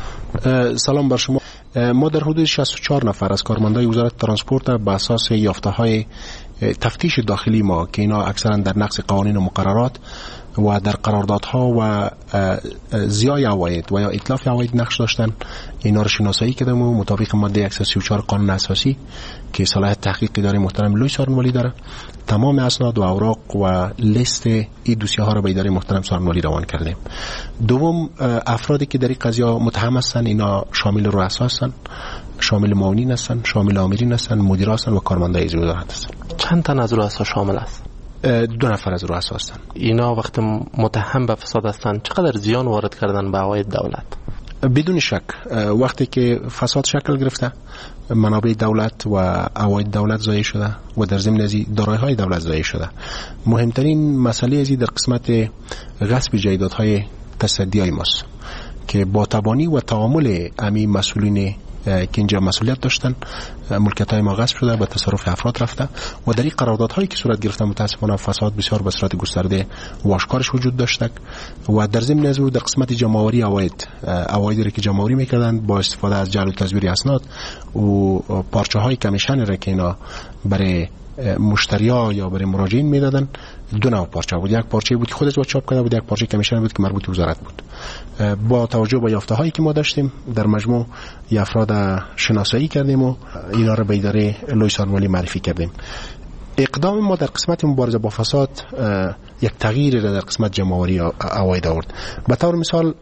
سلام بر شما. ما در حدود شصت و چهار نفر از کارمندان وزارت ترانسپورت به اساس یافته‌های تفتیش داخلی ما که اینا اکثرا در نقض قوانین و مقررات و در قراردادها و زیای عواید و یا اتلاف عواید نقش داشتن، اینا رو شناسایی کردیم و مطابق ماده صد و سی و چهار قانون اساسی که صلاحیت تحقیق اداره محترم لوی سارانوالی داره، تمام اسناد و اوراق و لیست این دوسیه ها رو به اداره محترم سارانوالی روان کردیم. دوم، افرادی که در این قضیه متهم هستن اینا شامل رؤسا هستن، شامل معاونین هستن، شامل آمرین هستن، مدیر هستن و کارمندای از وزارت هستن. چند تن از رؤسا شامل است؟ دو نفر از رؤسا هستن. اینا وقتی متهم به فساد هستن چقدر زیان وارد کردن به عواید دولت؟ بدون شک وقتی که فساد شکل گرفته منابع دولت و عواید دولت ضایع شده و در ضمن از دارایی‌های دولت ضایع شده. مهمترین مسئله ازی در قسمت غصب جایدادهای تصدیای ماست که با تبانی و تعامل امی مسئولین که اینجا مسئولیت داشتن ملکیت‌های ما غصب شده به تصرف افراد رفته و در این قراردادهایی که صورت گرفته متاسفانه فساد بسیار به صورت گسترده و آشکارش وجود داشته و در ضمن از او در قسمت جمع‌آوری عواید عوایدی که جمع‌آوری می‌کردن با استفاده از جعل و تزویر اسناد و پارچه‌های کمیشن را که اینا برای مشتری‌ها یا برای مراجعین میدادن، دو نوع پارچه بود. یک پارچه بود که خودش با چاپ کرده بود، یک پارچه کمیشن بود که مربوط به وزارت بود. با توجه به یافته‌هایی که ما داشتیم در مجموع ی افراد شناسایی کردیم و اینا رو به اداره لوی سارانوالی معرفی کردیم. اقدام ما در قسمت مبارزه با فساد یک تغییر را در قسمت جمع‌آوری عواید آورد. به طور مثال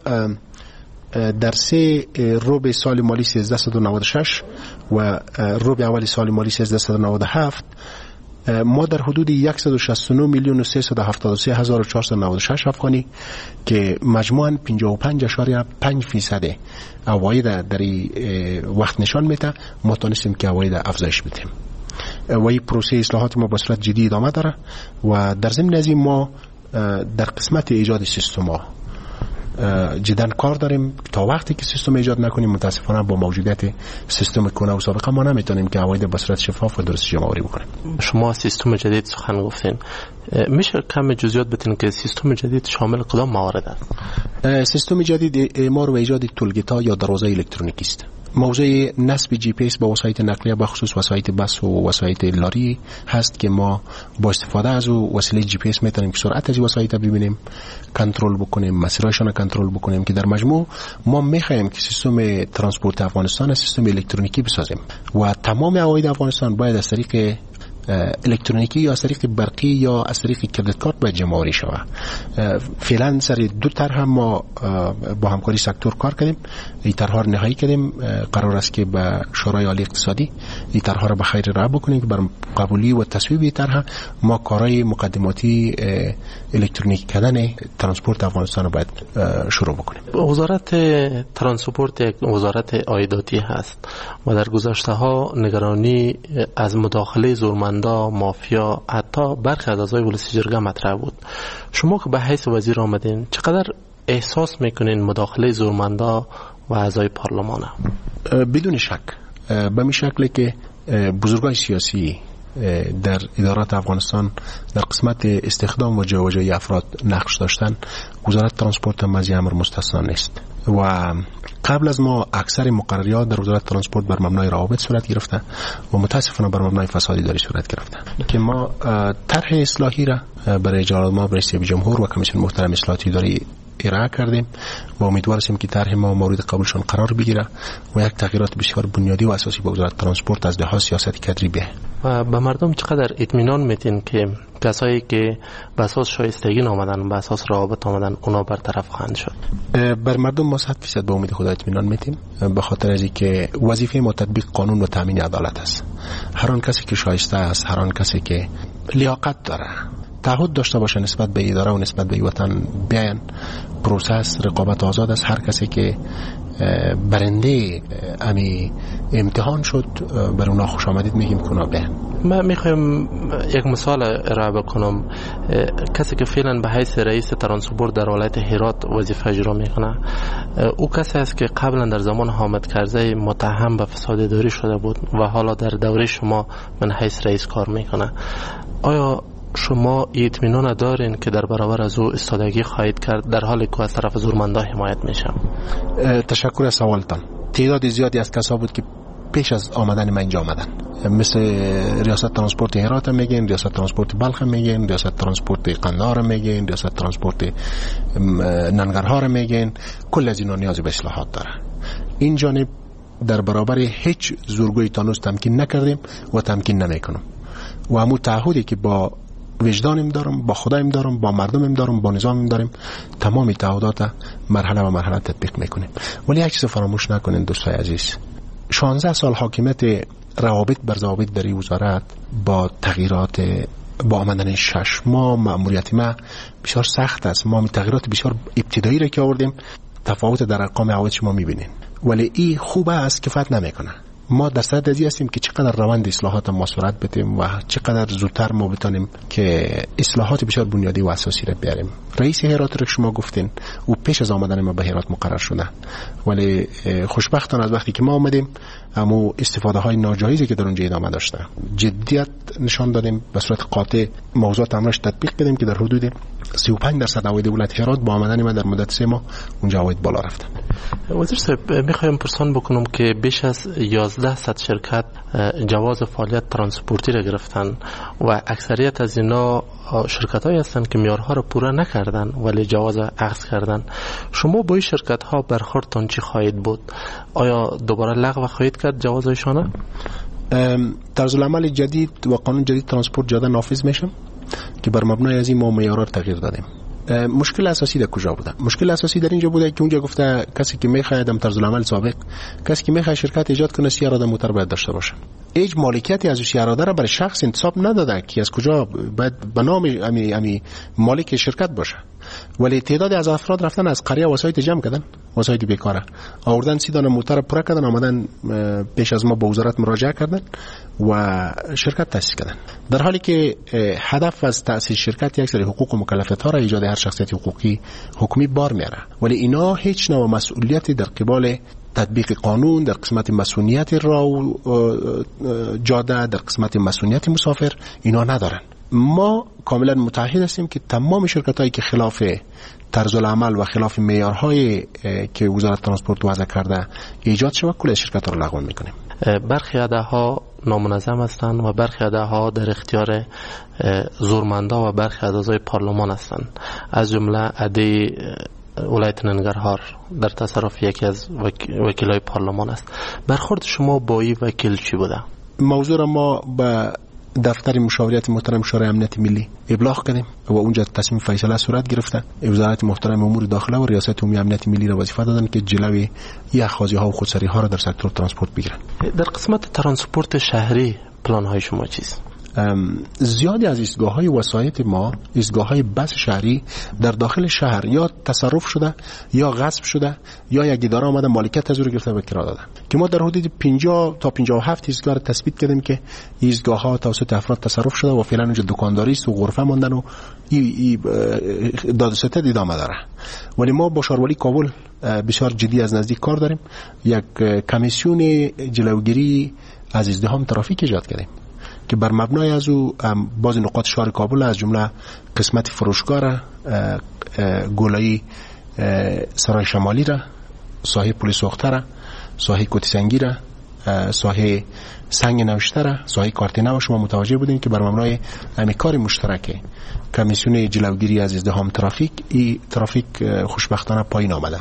در سه ربع سال مالی سیزده و نود و شش و ربع اول سال مالی سیزده و نود و هفت ما در حدود صد و شصت و نه میلیون و سیصد و هفتاد و سه هزار و چهارصد و نود و شش افغانی که مجموعاً پنجاه و پنج اشاریه پنج فیصد عواید در این وقت نشان میده ما تونستیم که عواید افزایش بدیم و این پروسه اصلاحات ما به صورت جدی ادامه داره و در ضمن از این ما در قسمت ایجاد سیستم‌ها جداً کار داریم. تا وقتی که سیستم ایجاد نکنیم متاسفانه با موجودیت سیستم کونه و سابقه ما نمیتونیم که عواید به صورت شفاف و درست جمع‌آوری بکنیم. شما سیستم جدید سخن گفتین، میشه کم جزئیات بتین که سیستم جدید شامل کدام موارد است؟ سیستم جدید اعمار و ایجاد تولگیت‌ها یا دروازه الکترونیکی است موضوع نصب جی پی اس با وسایط نقلیه به خصوص وسایط بس و وسایط لاری هست که ما با استفاده از وسیله جی پی اس میتونیم سرعت از وسایط ببینیم، کنترل بکنیم، مسیرشون کنترل بکنیم، که در مجموع ما میخوایم که سیستم ترانسپورت افغانستان سیستم الکترونیکی بسازیم و تمام عواید افغانستان باید از طریق الکترونیکی یا از طریق برقی یا از طریق کردیت کارت باید جمع‌آوری شود. فعلا سر دو طرح ما با همکاری سکتور کار کردیم، این طرح‌ها رو نهایی کردیم. قرار است که به شورای عالی اقتصادی این طرح‌ها رو به خیر راه بکنیم که بر قبولی و تصویب این طرح ما کارهای مقدماتی الکترونیکی کردن ترانسپورت افغانستان رو باید شروع بکنیم. وزارت ترانسپورت یک وزارت عایداتی هست و در گذشته‌ها نگرانی از مداخله زورمندا، مافیا، حتی برخی از اعضای ولسی جرگه مطرح بود. شما که به حیث وزیر آمدین چقدر احساس میکنین مداخله زورمندا و اعضای پارلمان؟ بدون شک به می شکلی که بزرگان سیاسی در ادارات افغانستان در قسمت استخدام و جابجایی افراد نقش داشتن، وزارت ترانسپورت هم از امر مستثنا نیست و قبل از ما اکثر مقرریات در وزارت ترانسپورت بر مبنای روابط صورت گرفته و متاسفانه بر مبنای فساد اداری صورت گرفته که ما طرح اصلاحی را برای جلال ما رئیس جمهور و کمیسیون محترم اصلاحات اداری ارائه کردیم و امیدوار هستیم که طرح ما مورد قبولشون قرار بگیره و یک تغییرات بسیار بنیادی و اساسی به وزارت ترانسپورت از لحاظ سیاست کادری بیه. و به مردم چقدر اطمینان میتین که کسایی که به اساس شایستگی آمدن، به اساس روابط آمدن، اونا برطرف خواهند شد؟ بر مردم ما صد درصد به امید خدا اطمینان میتیم، به خاطر از اینکه وظیفه ما تطبیق قانون و تامین عدالت است. هر آن کسی که شایسته است، هر آن کسی که لیاقت داره، تعهد داشته باشه نسبت به اداره و نسبت به وطن، بیان پروسس رقابت آزاد است. هر کسی که برنده امی امتحان شد بر اونا خوش آمدید میگیم که اونا بیان. من میخوایم یک مثال ارائه بکنم. کسی که فعلا به حیث رئیس ترانسپورت در ولایت هرات وظیفه اجرا میکنه، او کسی است که قبلا در زمان حامد کرزی متهم به فساد اداری شده بود و حالا در دوره شما من حیث رئیس کار میکنه. آیا شما اطمینان دارین که در برابر از او ایستادگی خواهید کرد در حالی که از طرف زورمندا حمایت میشه؟ تشکر از سوالتان. تعداد زیادی از کسا بود که پیش از آمدن من اینجا آمدن، مثل ریاست ترانسپورت هرات میگن، ریاست ترانسپورت بلخ میگن، ریاست ترانسپورت قندهار میگن، ریاست ترانسپورت ننگرهار میگن. کل از اینا نیاز به اصلاحات داره. این جانب در برابر هیچ زورگوی تانوس تمکین نکردیم و تمکین نمیکنم و همون تعهدی که با وجدانم دارم، با خدایم دارم، با مردمم دارم، با نظامم دارم، تمام تعهدات مرحله و مرحله تطبیق میکنیم. ولی یک چیز فراموش نکنین دوستای عزیز، شانزده سال حاکمیت روابط بر ضوابط در این وزارت با تغییرات، با آمدن شش ماه مأموریت ما بسیار سخت است. ما تغییرات بسیار ابتدایی را که آوردیم، تفاوت در ارقام عواید شما میبینین، ولی این خوبه است کفایت نمیکنه. ما در صدد ازی هستیم که چقدر روند اصلاحات ما سرعت بدیم و چقدر زودتر ما بتونیم که اصلاحات بسیار بنیادی و اساسی را بیاریم. رئیس هرات رو شما گفتین او پیش از آمدن ما به هرات مقرر شده، ولی خوشبختانه از وقتی که ما آمدیم اما استفاده های ناجایزی که در اونجا ادامه داشته جدیت نشان دادیم، به صورت قاطع موضوعات امرش تطبیق کردیم که در حدود سی و پنج درصد عواید ولایت هرات با آمدن ما در مدت سه ماه اونجا عواید بالا رفتن. وزیر صاحب میخوایم پرسان بکنم که بیش از یازده صد شرکت جواز فعالیت ترانسپورتی را گرفتن و اکثریت از اینا شرکت هایی هستند که معیارها را پورا نکردن ولی جواز اخذ کردن. شما با این شرکت ها برخوردتان چی خواهید بود؟ آیا دوباره لغو خواهید کرد جوازشان؟ طرز العمل جدید و قانون جدید ترانسپورت جدا نافذ میشه که بر مبنای از این ما معیارها تغییر دادیم. مشکل اساسی در کجا بوده؟ مشکل اساسی در اینجا بوده که اونجا گفته کسی که میخواد دم طرز العمل سابق، کسی که میخواد شرکت ایجاد کنه سیاره د موتور باید داشته باشه. هیچ مالکیتی از سیاره داره برای شخص انتصاب نداده که از کجا باید به نام امی امی مالک شرکت باشه. ولی تعدادی از افراد رفتن از قریه وسایط جمع کردن، وسایط بیکاره آوردن، سیدان موتور پر کردن، آمدن پیش از ما به وزارت مراجعه کردن و شرکت تأسیس کردن، در حالی که هدف از تأسیس شرکت یک سری حقوق و مکلفیت ها را ایجاد هر شخصیت حقوقی حکومی بار میاره، ولی اینا هیچ نوع مسئولیتی در قبال تطبیق قانون در قسمت مسئولیت راه جاده، در قسمت مسئولیت مسافر اینا ندارن. ما کاملا متحد هستیم که تمام شرکت هایی که خلاف طرز العمل و خلاف معیارهای که وزارت ترانسپورت وضع کرده ایجاد شود کل شرکت ها رو لغو میکنیم. برخی عده‌ها نامنظم هستند و برخی عده‌ها در اختیار زورمندا و برخی از اعضای پارلمان هستند. از جمله عده ولایت ننگرهار در تصرف یکی از وکیلای پارلمان است. برخورد شما با این وکیل چی بوده؟ موضوع را ما به دفتر مشاورت محترم شورای امنیت ملی ابلاغ کردیم و اونجا تصمیم فیصله صورت گرفته. وزارت محترم امور داخله و ریاست عمومی امنیت ملی را وظیفه دادن که جلوی این اخاذی ها و خودسری ها را در سکتور ترانسپورت بگیرن. در قسمت ترانسپورت شهری پلان های شما چیست؟ زیادی از ایستگاه های وسایط ما، ایستگاه های بس شهری در داخل شهر یا تصرف شده یا غصب شده یا یک اداره آمده مالکیت از او گرفته و کرایه داده، که ما در حدود پنجاه تا پنجاه و هفت ایستگاه را تثبیت کردیم که ایستگاه ها توسط افراد تصرف شده و فعلا اونجا دکانداری است و غرفه ماندن و این داد و ستد ادامه داره. ولی ما با شاروالی کابل بسیار جدی از نزدیک کار داریم. یک کمیسیون جلوگیری از ازدحام ترافیک ایجاد کردیم که بر مبنای از او باز نقاط شهر کابل از جمله قسمت فروشگاه را، گولایی سرای شمالی را، ساحه پل سوخته را، ساحه کوتی سنگی را، ساحه سنگ نوشته را، ساحه کارتینه و شما متوجه بودین که بر مبنای همین کار مشترک کمیسیون جلوگیری از ازدحام ترافیک این ترافیک خوشبختانه پایین آمده.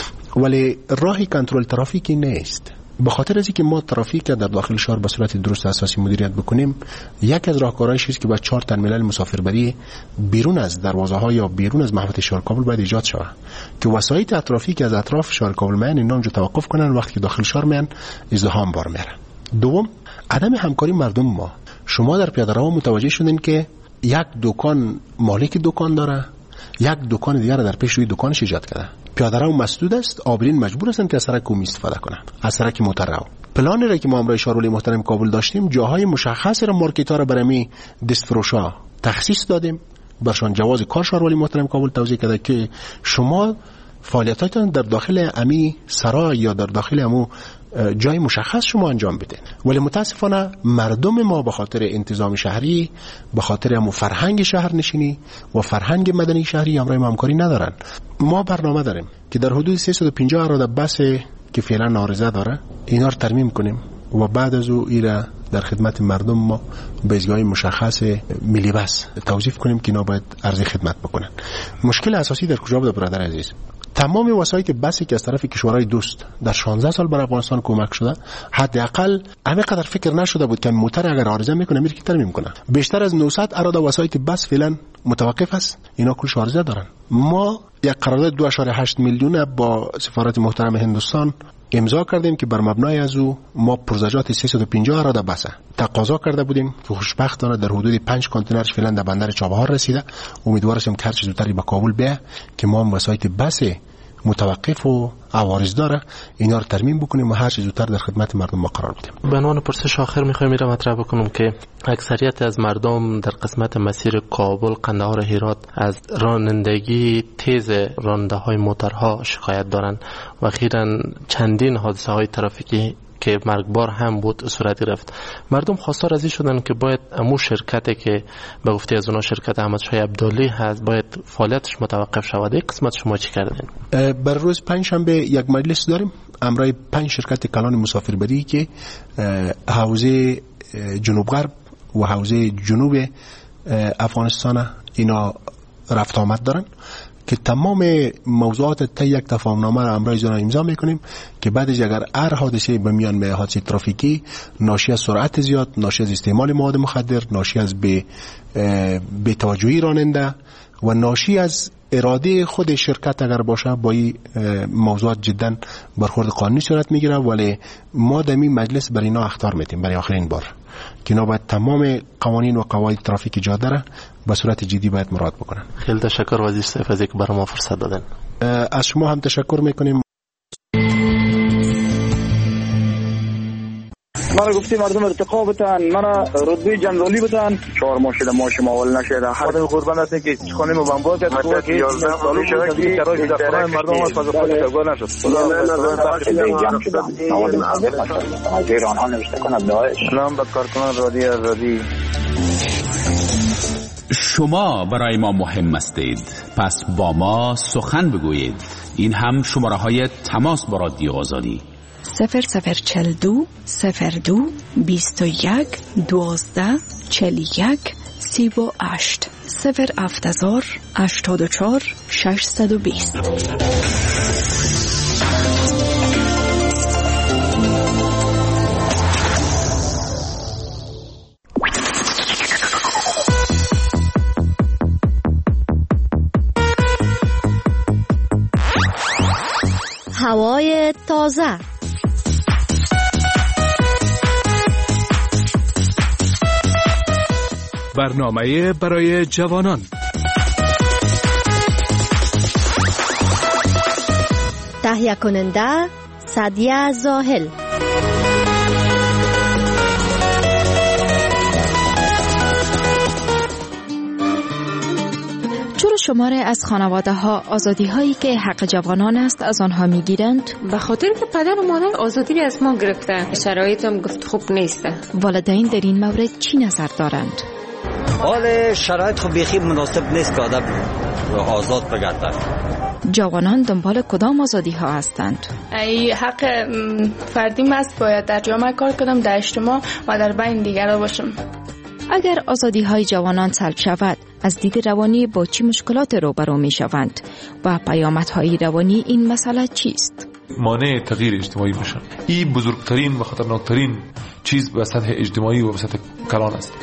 ولی راهی کنترل ترافیکی نیست. به خاطر از اینکه ما ترافیک در داخل شهر به صورت درست اساسی مدیریت بکنیم، یک از راهکارهایش است که با چهار ترمینال مسافربری بیرون از دروازه ها یا بیرون از محوطه شهر کابل باید ایجاد شود که وسایط ترافیک از اطراف شهر کابل میان اینا اونجا توقف کنن، وقتی که داخل شهر میان ازدحام بار میره. دوم، عدم همکاری مردم. ما شما در پیاده‌رو متوجه شدین که یک دکان مالک دکان داره، یک دکان دیگر در پیش روی دکانش ایجاد کرده. پیاده‌رو مسدود است، عابرین مجبور هستند که از سرک عمومی استفاده کنند، از سرک موتررو. پلانی را که ما امروز شاروالی محترم کابل داشتیم، جاهای مشخص را مارکت‌ها را برای دستفروشا تخصیص دادیم، برشان جواز کار شاروالی محترم کابل توضیح کرده که شما فعالیتاتون در داخل امی سرای یا در داخل امو جای مشخص شما انجام بدین. ولی متاسفانه مردم ما به خاطر انتظام شهری، به خاطر امو فرهنگ شهر نشینی و فرهنگ مدنی شهری امروز همکاری ندارن. ما برنامه داریم که در حدود سیصد و پنجاه اراده بس که فعلا نارضا داره اینا رو ترمیم کنیم و بعد از او ایرا در خدمت مردم ما به ایستگاه مشخص ملی بس توظیف کنیم که اینا باید عرض خدمت بکنن. مشکل اساسی در کجا بود برادر عزیز؟ تمام وسایط بسی که از طرف کشورهای دوست در شانزده سال بر افغانستان کمک شده، حداقل همه قدر فکر نشده بود که موتر اگر عارضه میکنه میره که ترمیم کنه. بیشتر از نهصد اراده وسایط بس فعلا متوقف است، اینا کلش عارضه دارن. ما یک قرارداد دو و هشت میلیون با سفارت محترم هندوستان امضا کردیم که بر مبنای از او ما پرزجات سیصد و پنجاه اراده بس تقاضا کرده بودیم که خوشبختانه در حدود پنج کانتینرش فعلا در بندر چابهار رسیده. امیدوار هستیم که هر چه زودتر به کابل بیاد که ما هم وسایط بس متوقف و عوارض داره اینا رو ترمیم بکنیم و هر چه زودتر در خدمت مردم ما قرار بدیم. به عنوان پرسش آخر میخوایم میرم مطرح بکنم که اکثریت از مردم در قسمت مسیر کابل قندهار هرات از رانندگی تیز راننده های موترها شکایت دارن و اخیراً چندین حادثه های ترافیکی که مرگبار هم بود صورت گرفت. مردم خواستار از این شدن که باید امو شرکتی که به گفته از اونا شرکت احمد شاه عبدالی هست باید فعالیتش متوقف شود. یک قسمت شما چی کردین؟ بر روز پنج شنبه یک مجلس داریم امرای پنج شرکت کلان مسافربری که حوزه جنوب غرب و حوزه جنوب افغانستان اینا رفت آمد دارن که تمام موضوعات تا یک تفاهمنامه را امروز اینا امضا میکنیم که بعدش اگر هر حادثه به میان به حادثه ترافیکی ناشی از سرعت زیاد، ناشی از استعمال مواد مخدر، ناشی از به به توجهی راننده و ناشی از اراده خود شرکت اگر باشه با این موضوعات جدا برخورد قانونی صورت میگیره. ولی ما در این مجلس برای اینا اخطار میتیم برای آخرین بار که اینا باید تمام قوانین و قواعد ترافیک جاده را به صورت جدی باید مراعات بکنن. خیلی تشکر وزیر صاحب از اینکه برای ما فرصت دادن. از شما هم تشکر میکنیم. مرا گفتی مردم ارتقا بتن، مرا رتبه جنرالی بتن، چهار ماه شده ماه شما اول نشده. هر قربان هستن که خانه مو بمبار کرد که یازده ساله شده که کرای دفتران مردم از فاز خود شگاه نشد. ایران ها نوشته کنه داعش. سلام به کارکنان رادیو آزادی. شما برای ما مهم هستید، پس با ما سخن بگویید. این هم شماره های تماس با رادیو آزادی: صفر صفر چل دو صفر دو بیست و یک دوازده چل یک سی و هشت صفر هفتزار هشتاد و چار ششصد و بیست. هوای تازه، برنامه برای جوانان. تهیه کننده سعدیه زاهل. چرا شماره از خانواده ها آزادی هایی که حق جوانان است از آنها می گیرند؟ به خاطر که پدر و مادر آزادی از ما گرفته، شرایطم گفت خوب نیست. والدین در این مورد چی نظر دارند؟ حال شرایط خب بیخی مناسب نیست که آدم آزاد بگرده. جوانان دنبال کدام آزادی ها هستند؟ ای حق فردی است، باید در جامعه کار کنم، در اجتماع و در بین دیگران باشم. اگر آزادی های جوانان سلب شود، از دید روانی با چه مشکلات روبرو می شوند و پیامدهای روانی این مسئله چیست؟ مانع تغییر اجتماعی میشن. این بزرگترین و خطرناکترین چیز به سطح اجتماعی و به سطح کلان است.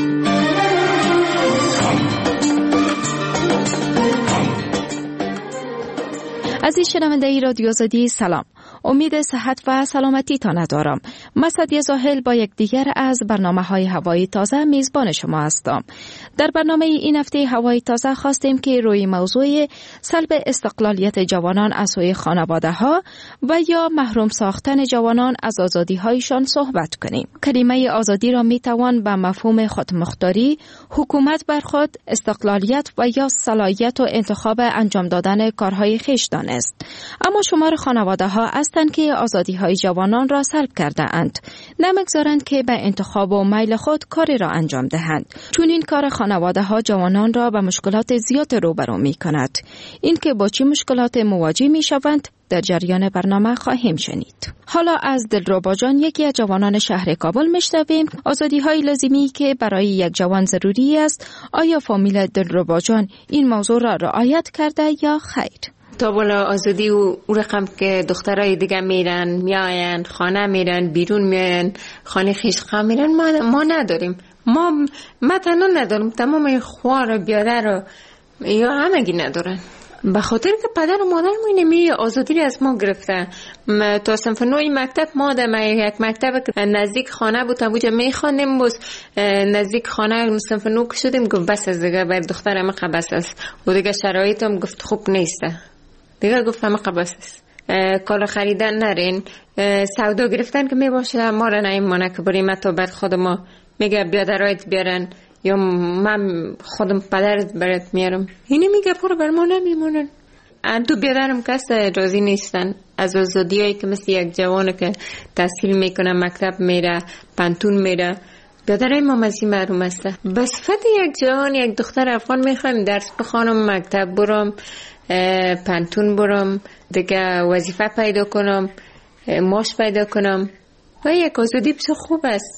عزیز شنونده رادیو آزادی، سلام. امید صحت و سلامتی تا ندارم. من سعدیه زاهل با یک دیگر از برنامه های هوای تازه میزبان شما هستم. در برنامه این هفته هوای تازه خواستیم که روی موضوع سلب استقلالیت جوانان از سوی خانواده ها و یا محروم ساختن جوانان از آزادی هایشان صحبت کنیم. کلمه آزادی را می توان به مفهوم خودمختاری، حکومت بر خود، استقلالیت و یا صلاحیت و انتخاب انجام دادن کارهای خویش دانست. اما شمار خانواده ها هستند که آزادی های جوانان را سلب کرده اند. نمیگذارند که به انتخاب و میل خود کاری را انجام دهند. چون این کار خانواده ها جوانان را به مشکلات زیاد روبرو می کند. این که با چه مشکلات مواجه می شوند در جریان برنامه خواهیم شنید. حالا از دلربا جان، یکی از جوانان شهر کابل، میشنویم آزادی های لازمی که برای یک جوان ضروری است. آیا فامیل دلربا جان این موضوع را رعایت کرده یا خیر؟ تا بالا آزادی و او رقم که دخترای دیگه میرن میاین خانه میرن بیرون میاین خانه خیشقا میرن، ما, ما نداریم. ما ما تنها نداریم، تمام خوار بیادر رو یا همگی ندارن. به خاطر که پدر و مادر می آزادی از ما گرفته. تا صنف نوی مکتب ما در یک مکتب نزدیک خانه بود، اونجا میخواندیم، باز نزدیک خانه صنف نو که شدیم گفت بس از دیگه بر دخترم قبس است و دیگه شرایطم گفت خوب نیسته، دیگه گفتم قبس است. کالا خریدن نرین، سودا گرفتن که می باشه ما را نمیمانه که بریم تا بعد خود ما میگه بیادرایت بیارن یا من خودم پدرت برات میارم، اینی میگه پر بر ما نمیمونن. دو بیادرم کس راضی نیستن از آزادیایی که مثل یک جوانه که تحصیل میکنه، مکتب میره، پانتون میره. بیادرای ما مزی محروم است. بس صفت یک جوان، یک دختر افغان میخوایم درس بخوانم، مکتب برم، پانتون برم، دیگه وظیفه پیدا کنم، ماش پیدا کنم و یک آزادی بسیار خوب است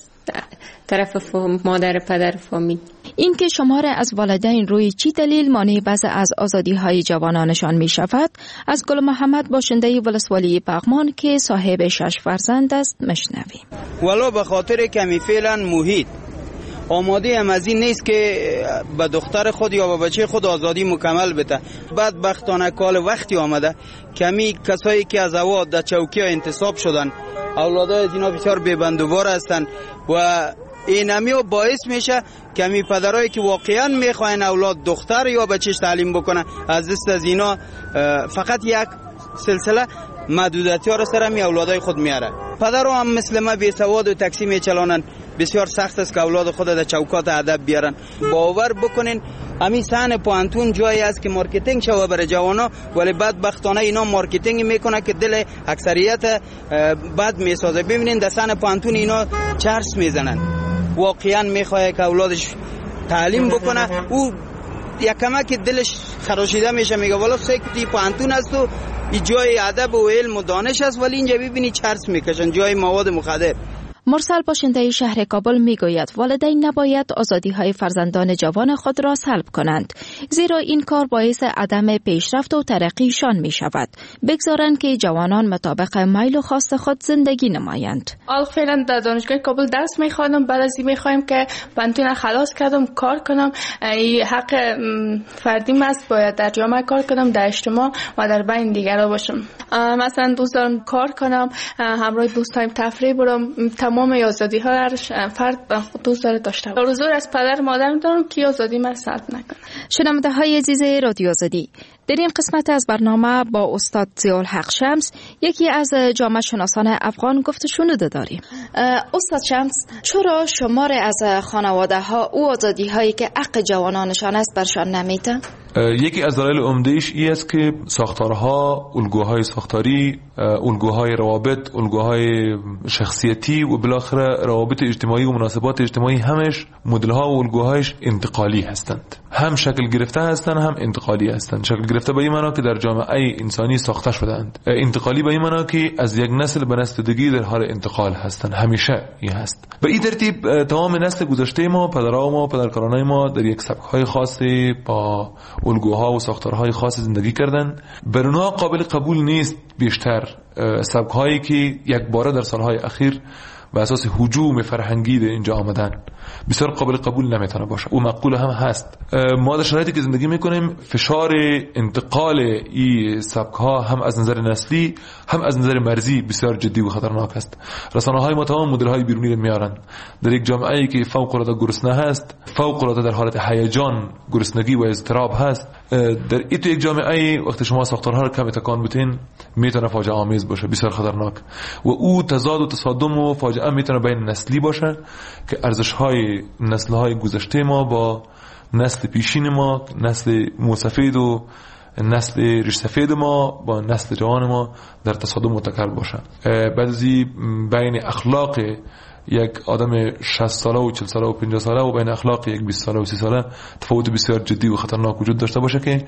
طرف مادر پدر فامیل. این که شمار از والدین روی چی دلیل مانع بعض از آزادی های جوانانشان می شود، از گل محمد باشنده ولسوالی پغمان که صاحب شش فرزند است مشنویم. ولو به خاطر کمی فعلا محیط آماده هم از این نیست که به دختر خود یا به بچه خود آزادی مکمل بده. بدبختانه کال وقتی آمده کمی کسایی که از اول در چوکی ها انتصاب شدن، اولادای از اینا بسیار بی‌بندوبار هستند و اینمی باعث میشه کمی پدرایی که واقعا میخواین اولاد دختر یا بچهش تعلیم بکنه از دست از اینا فقط یک سلسله محدودیت‌ها را سر می اولادای خود میاره. پدرها هم مثل ما بی سواد و تاکسی میچلانن، بسیار سخت است که اولاد خود در چوکات ادب بیارن. باور بکنین همین سحن پانتون جایی است که مارکتینگ شوه برای جوانا، ولی بدبختانه اینا مارکتینگ میکنه که دل اکثریت بد میسازه. ببینین در سحن پانتون اینا چرس میزنن، واقعا میخواد که اولادش تعلیم بکنه، او یک کمک دلش خراشیده میشه، میگه والا سکتی پانتون است و این جای ادب و علم و دانش است، ولی اینجا ببینی چرس میکشن، جای مواد مخدر. مرسل باشنده شهر کابل میگوید والدین نباید آزادی‌های فرزندان جوان خود را سلب کنند، زیرا این کار باعث عدم پیشرفت و ترقیشان می شود. بگذارند که جوانان مطابق میل و خواست خود زندگی نمایند. حال فعلا در دانشگاه کابل درس میخوانم، بعد از این میخوایم که پانتون خلاص کردم کار کنم. این حق فردی است، باید در جامعه کار کنم، در اجتماع و در بین دیگران باشم. مثلا دوست دارم کار کنم، همراه دوستایم تفریح برم، تمام آزادی ها هر فرد دوست داره داشته باشه. آرزو از پدر مادر دارم که آزادی من سلب نکنه. شنونده های عزیز رادیو آزادی، در این قسمت از برنامه با استاد ضیاءالحق شمس، یکی از جامعه شناسان افغان، گفتگو داریم. استاد شمس، چرا شمار از خانواده ها او آزادی هایی که حق جوانانشان است برشان نمیده؟ یکی از دلایل عمده‌اش این است که ساختارها، الگوهای ساختاری، الگوهای روابط، الگوهای شخصیتی و بالاخره روابط اجتماعی و مناسبات اجتماعی همش مدل‌ها و الگوهایش انتقالی هستند. هم شکل گرفته هستند، هم انتقالی هستند. شکل گرفته به این معنی که در جامعه انسانی ساخته شده‌اند. انتقالی به این معنی که از یک نسل به نسل دیگه در حال انتقال هستند. همیشه این هست. به این ترتیب تمام نسل گذشته ما، پدرها ما، پدرکارانای ما در یک سبک‌های خاصی با الگوها و ساختارهای خاص زندگی کردن. بر اونها قابل قبول نیست بیشتر سبک‌هایی که یک باره در سالهای اخیر به اساس هجوم فرهنگی در اینجا آمدن. بسیار قابل قبول نمیتونه باشه. او مقبول هم هست. ما در شرایطی که زندگی میکنیم فشار انتقال این سبک‌ها هم از نظر نسلی هم از نظر مرزی بسیار جدی و خطرناک است. رسانه‌های ما تمام مدل‌های بیرونی رو میارن. در یک جامعه‌ای که فوق‌العاده گرسنه هست، فوق‌العاده در حالت هیجان، گرسنگی و اضطراب هست، در این تو یک جامعه وقتی شما ساختارها رو کم تکان بدین میتونه فاجعه آمیز باشه، بسیار خطرناک. و او تضاد و تصادم و فاجعه میتونه بین نسلی باشه که ارزش‌های نسل‌های گذشته ما با نسل پیشین ما، نسل موسفید و نسل ریش سفید ما با نسل جوان ما در تصادم متکل باشه. بعد از بین اخلاق یک آدم شصت ساله و چهل ساله و پنجاه ساله و بین اخلاق یک بیست ساله و سی ساله تفاوت بسیار جدی و خطرناک وجود داشته باشه که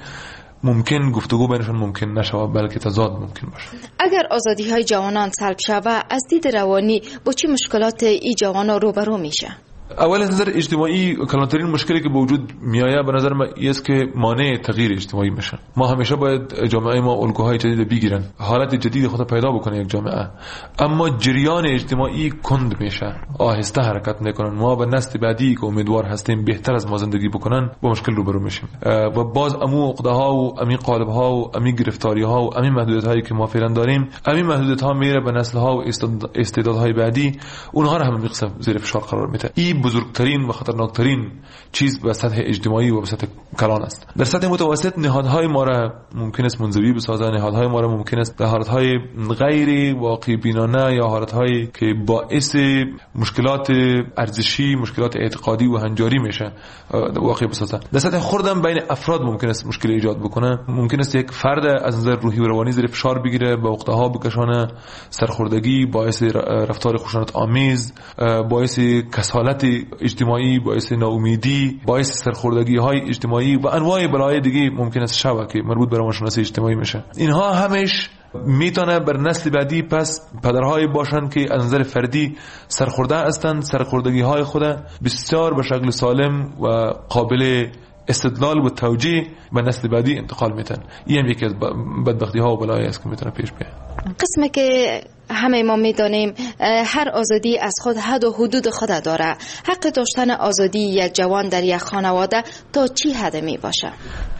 ممکن گفتگو بینشون ممکن نشوه، بلکه تضاد ممکن باشه. اگر آزادی های جوانان سلب شوه، از دید روانی با چه مشکلات ای جوانان روبرو میشه؟ اول از نظر اجتماعی کلانترین مشکلی که به وجود میآید به نظر من این است که مانع تغییر اجتماعی میشه. ما همیشه باید جامعه ما الگوهای جدید بگیرن، حالت جدید خود پیدا بکنه یک جامعه، اما جریان اجتماعی کند میشه، آهسته حرکت میکنن. ما به نسل بعدی که امیدوار هستیم بهتر از ما زندگی بکنن با مشکل روبرو میشیم و باز امو عقده‌ها و امی قالب‌ها و امی گرفتاری‌ها و امی محدودیت‌هایی که ما فعلا داریم، امی محدودیت‌ها میره به نسل‌ها و استعدادهای بعدی، اونها رو هم میقسم زیر فشار قرار میده. این بزرگترین و خطرناکترین چیز به سطح اجتماعی و به سطح کلان است. در سطح متوسط نهادهای ما را ممکن است منزوی بسازند، نهادهای ما را ممکن است در حالتهای غیر واقع بینانه یا حالتهایی که باعث مشکلات ارزشی، مشکلات اعتقادی و هنجاری میشه واقع بسازند. در سطح خردم بین افراد ممکن است مشکل ایجاد بکنه. ممکن است یک فرد از نظر روحی و روانی زیر فشار بگیره، به عقده‌ها بکشانه، سرخوردگی، باعث رفتار خشونت آمیز، باعث کسالت اجتماعی، باعث ناامیدی، باعث سرخوردگی های اجتماعی و انواع بلای دیگه ممکن است شوه که مربوط به روانشناسی اجتماعی میشه. اینها همش میتونه بر نسل بعدی پس پدرهای باشند که از نظر فردی سرخورده هستند، سرخوردگی های خود بسیار به شکل سالم و قابل استدلال و توجیه به نسل بعدی انتقال میتن. این هم یکی از بدبختی ها و بلایی است که میتونه پیش بیاد. قسمی که همه ما میدانیم هر آزادی از خود حد و حدود خود داره. حق داشتن آزادی یک جوان در یک خانواده تا چی حد می باشه؟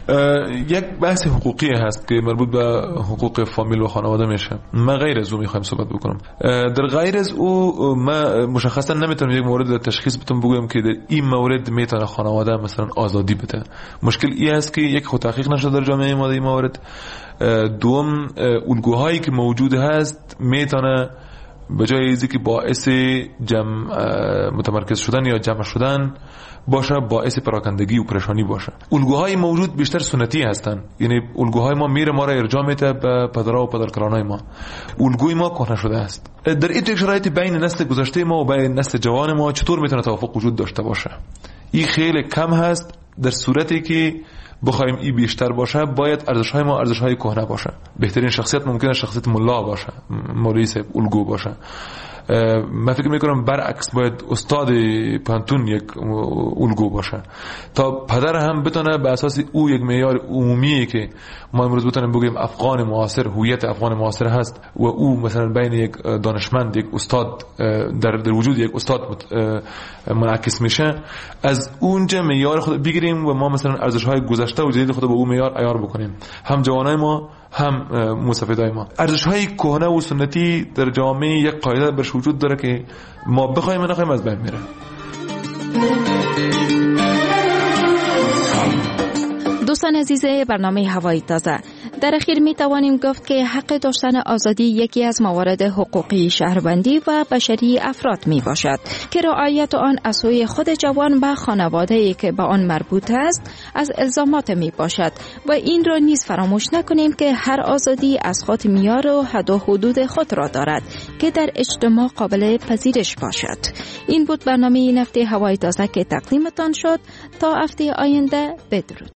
یک بحث حقوقی هست که مربوط به حقوق فامیل و خانواده میشه. ما غیر از او میخوایم صحبت بکنم. در غیر از او ما مشخصا نمیتونم یک مورد تشخیص بدم بگم که در این مورد میتونه خانواده مثلا آزادی بده. مشکل این است که یک خود تحقیق نشده در جامعه ما در این مورد. دوم الگوهایی که موجود هست میتونه به جای اینکه که باعث جمع متمرکز شدن یا جمع شدن باشه باعث پراکندگی و پریشانی باشه. الگوهای موجود بیشتر سنتی هستن، یعنی الگوهای ما میره ما را ارجاع میده به پدرها و پدرکلانای ما. الگوی ما کهنه شده است. در این شرایط بین نسل گذشته ما و بین نسل جوان ما چطور میتونه توافق وجود داشته باشه؟ این خیلی کم هست در صورتی که بخوایم این بیشتر باشه باید ارزش‌های ما ارزش‌های کهنه باشه. بهترین شخصیت ممکنه شخصیت ملا باشه، مولوی صاحب الگو باشه. من فکر میکنم برعکس باید استاد پانتون یک الگو باشه تا پدر هم بتونه به اساس او یک معیار عمومی که ما امروز بتونیم بگیم افغان معاصر، هویت افغان معاصر هست و او مثلا بین یک دانشمند، یک استاد در, در وجود یک استاد منعکس میشه، از اونجا معیار خود بگیریم و ما مثلا ارزش‌های گذشته و جدید خود با او معیار عیار بکنیم، هم جوانای ما هم مسافرای ما. ارزش‌های کهنه و سنتی در جامعه یک قاعده برش وجود داره که ما بخوایم نخوایم از بین میره. دوستان عزیز برنامه هوای تازه، در اخیر می توانیم گفت که حق داشتن آزادی یکی از موارد حقوقی شهروندی و بشری افراد می باشد که رعایت آن از سوی خود جوان و خانواده‌ای که به آن مربوط است از الزامات می باشد و این را نیز فراموش نکنیم که هر آزادی از خود معیار و حد و حدود خود را دارد که در اجتماع قابل پذیرش باشد. این بود برنامه این هفته هوای تازه که تقدیمتان شد. تا هفته آینده بدرود.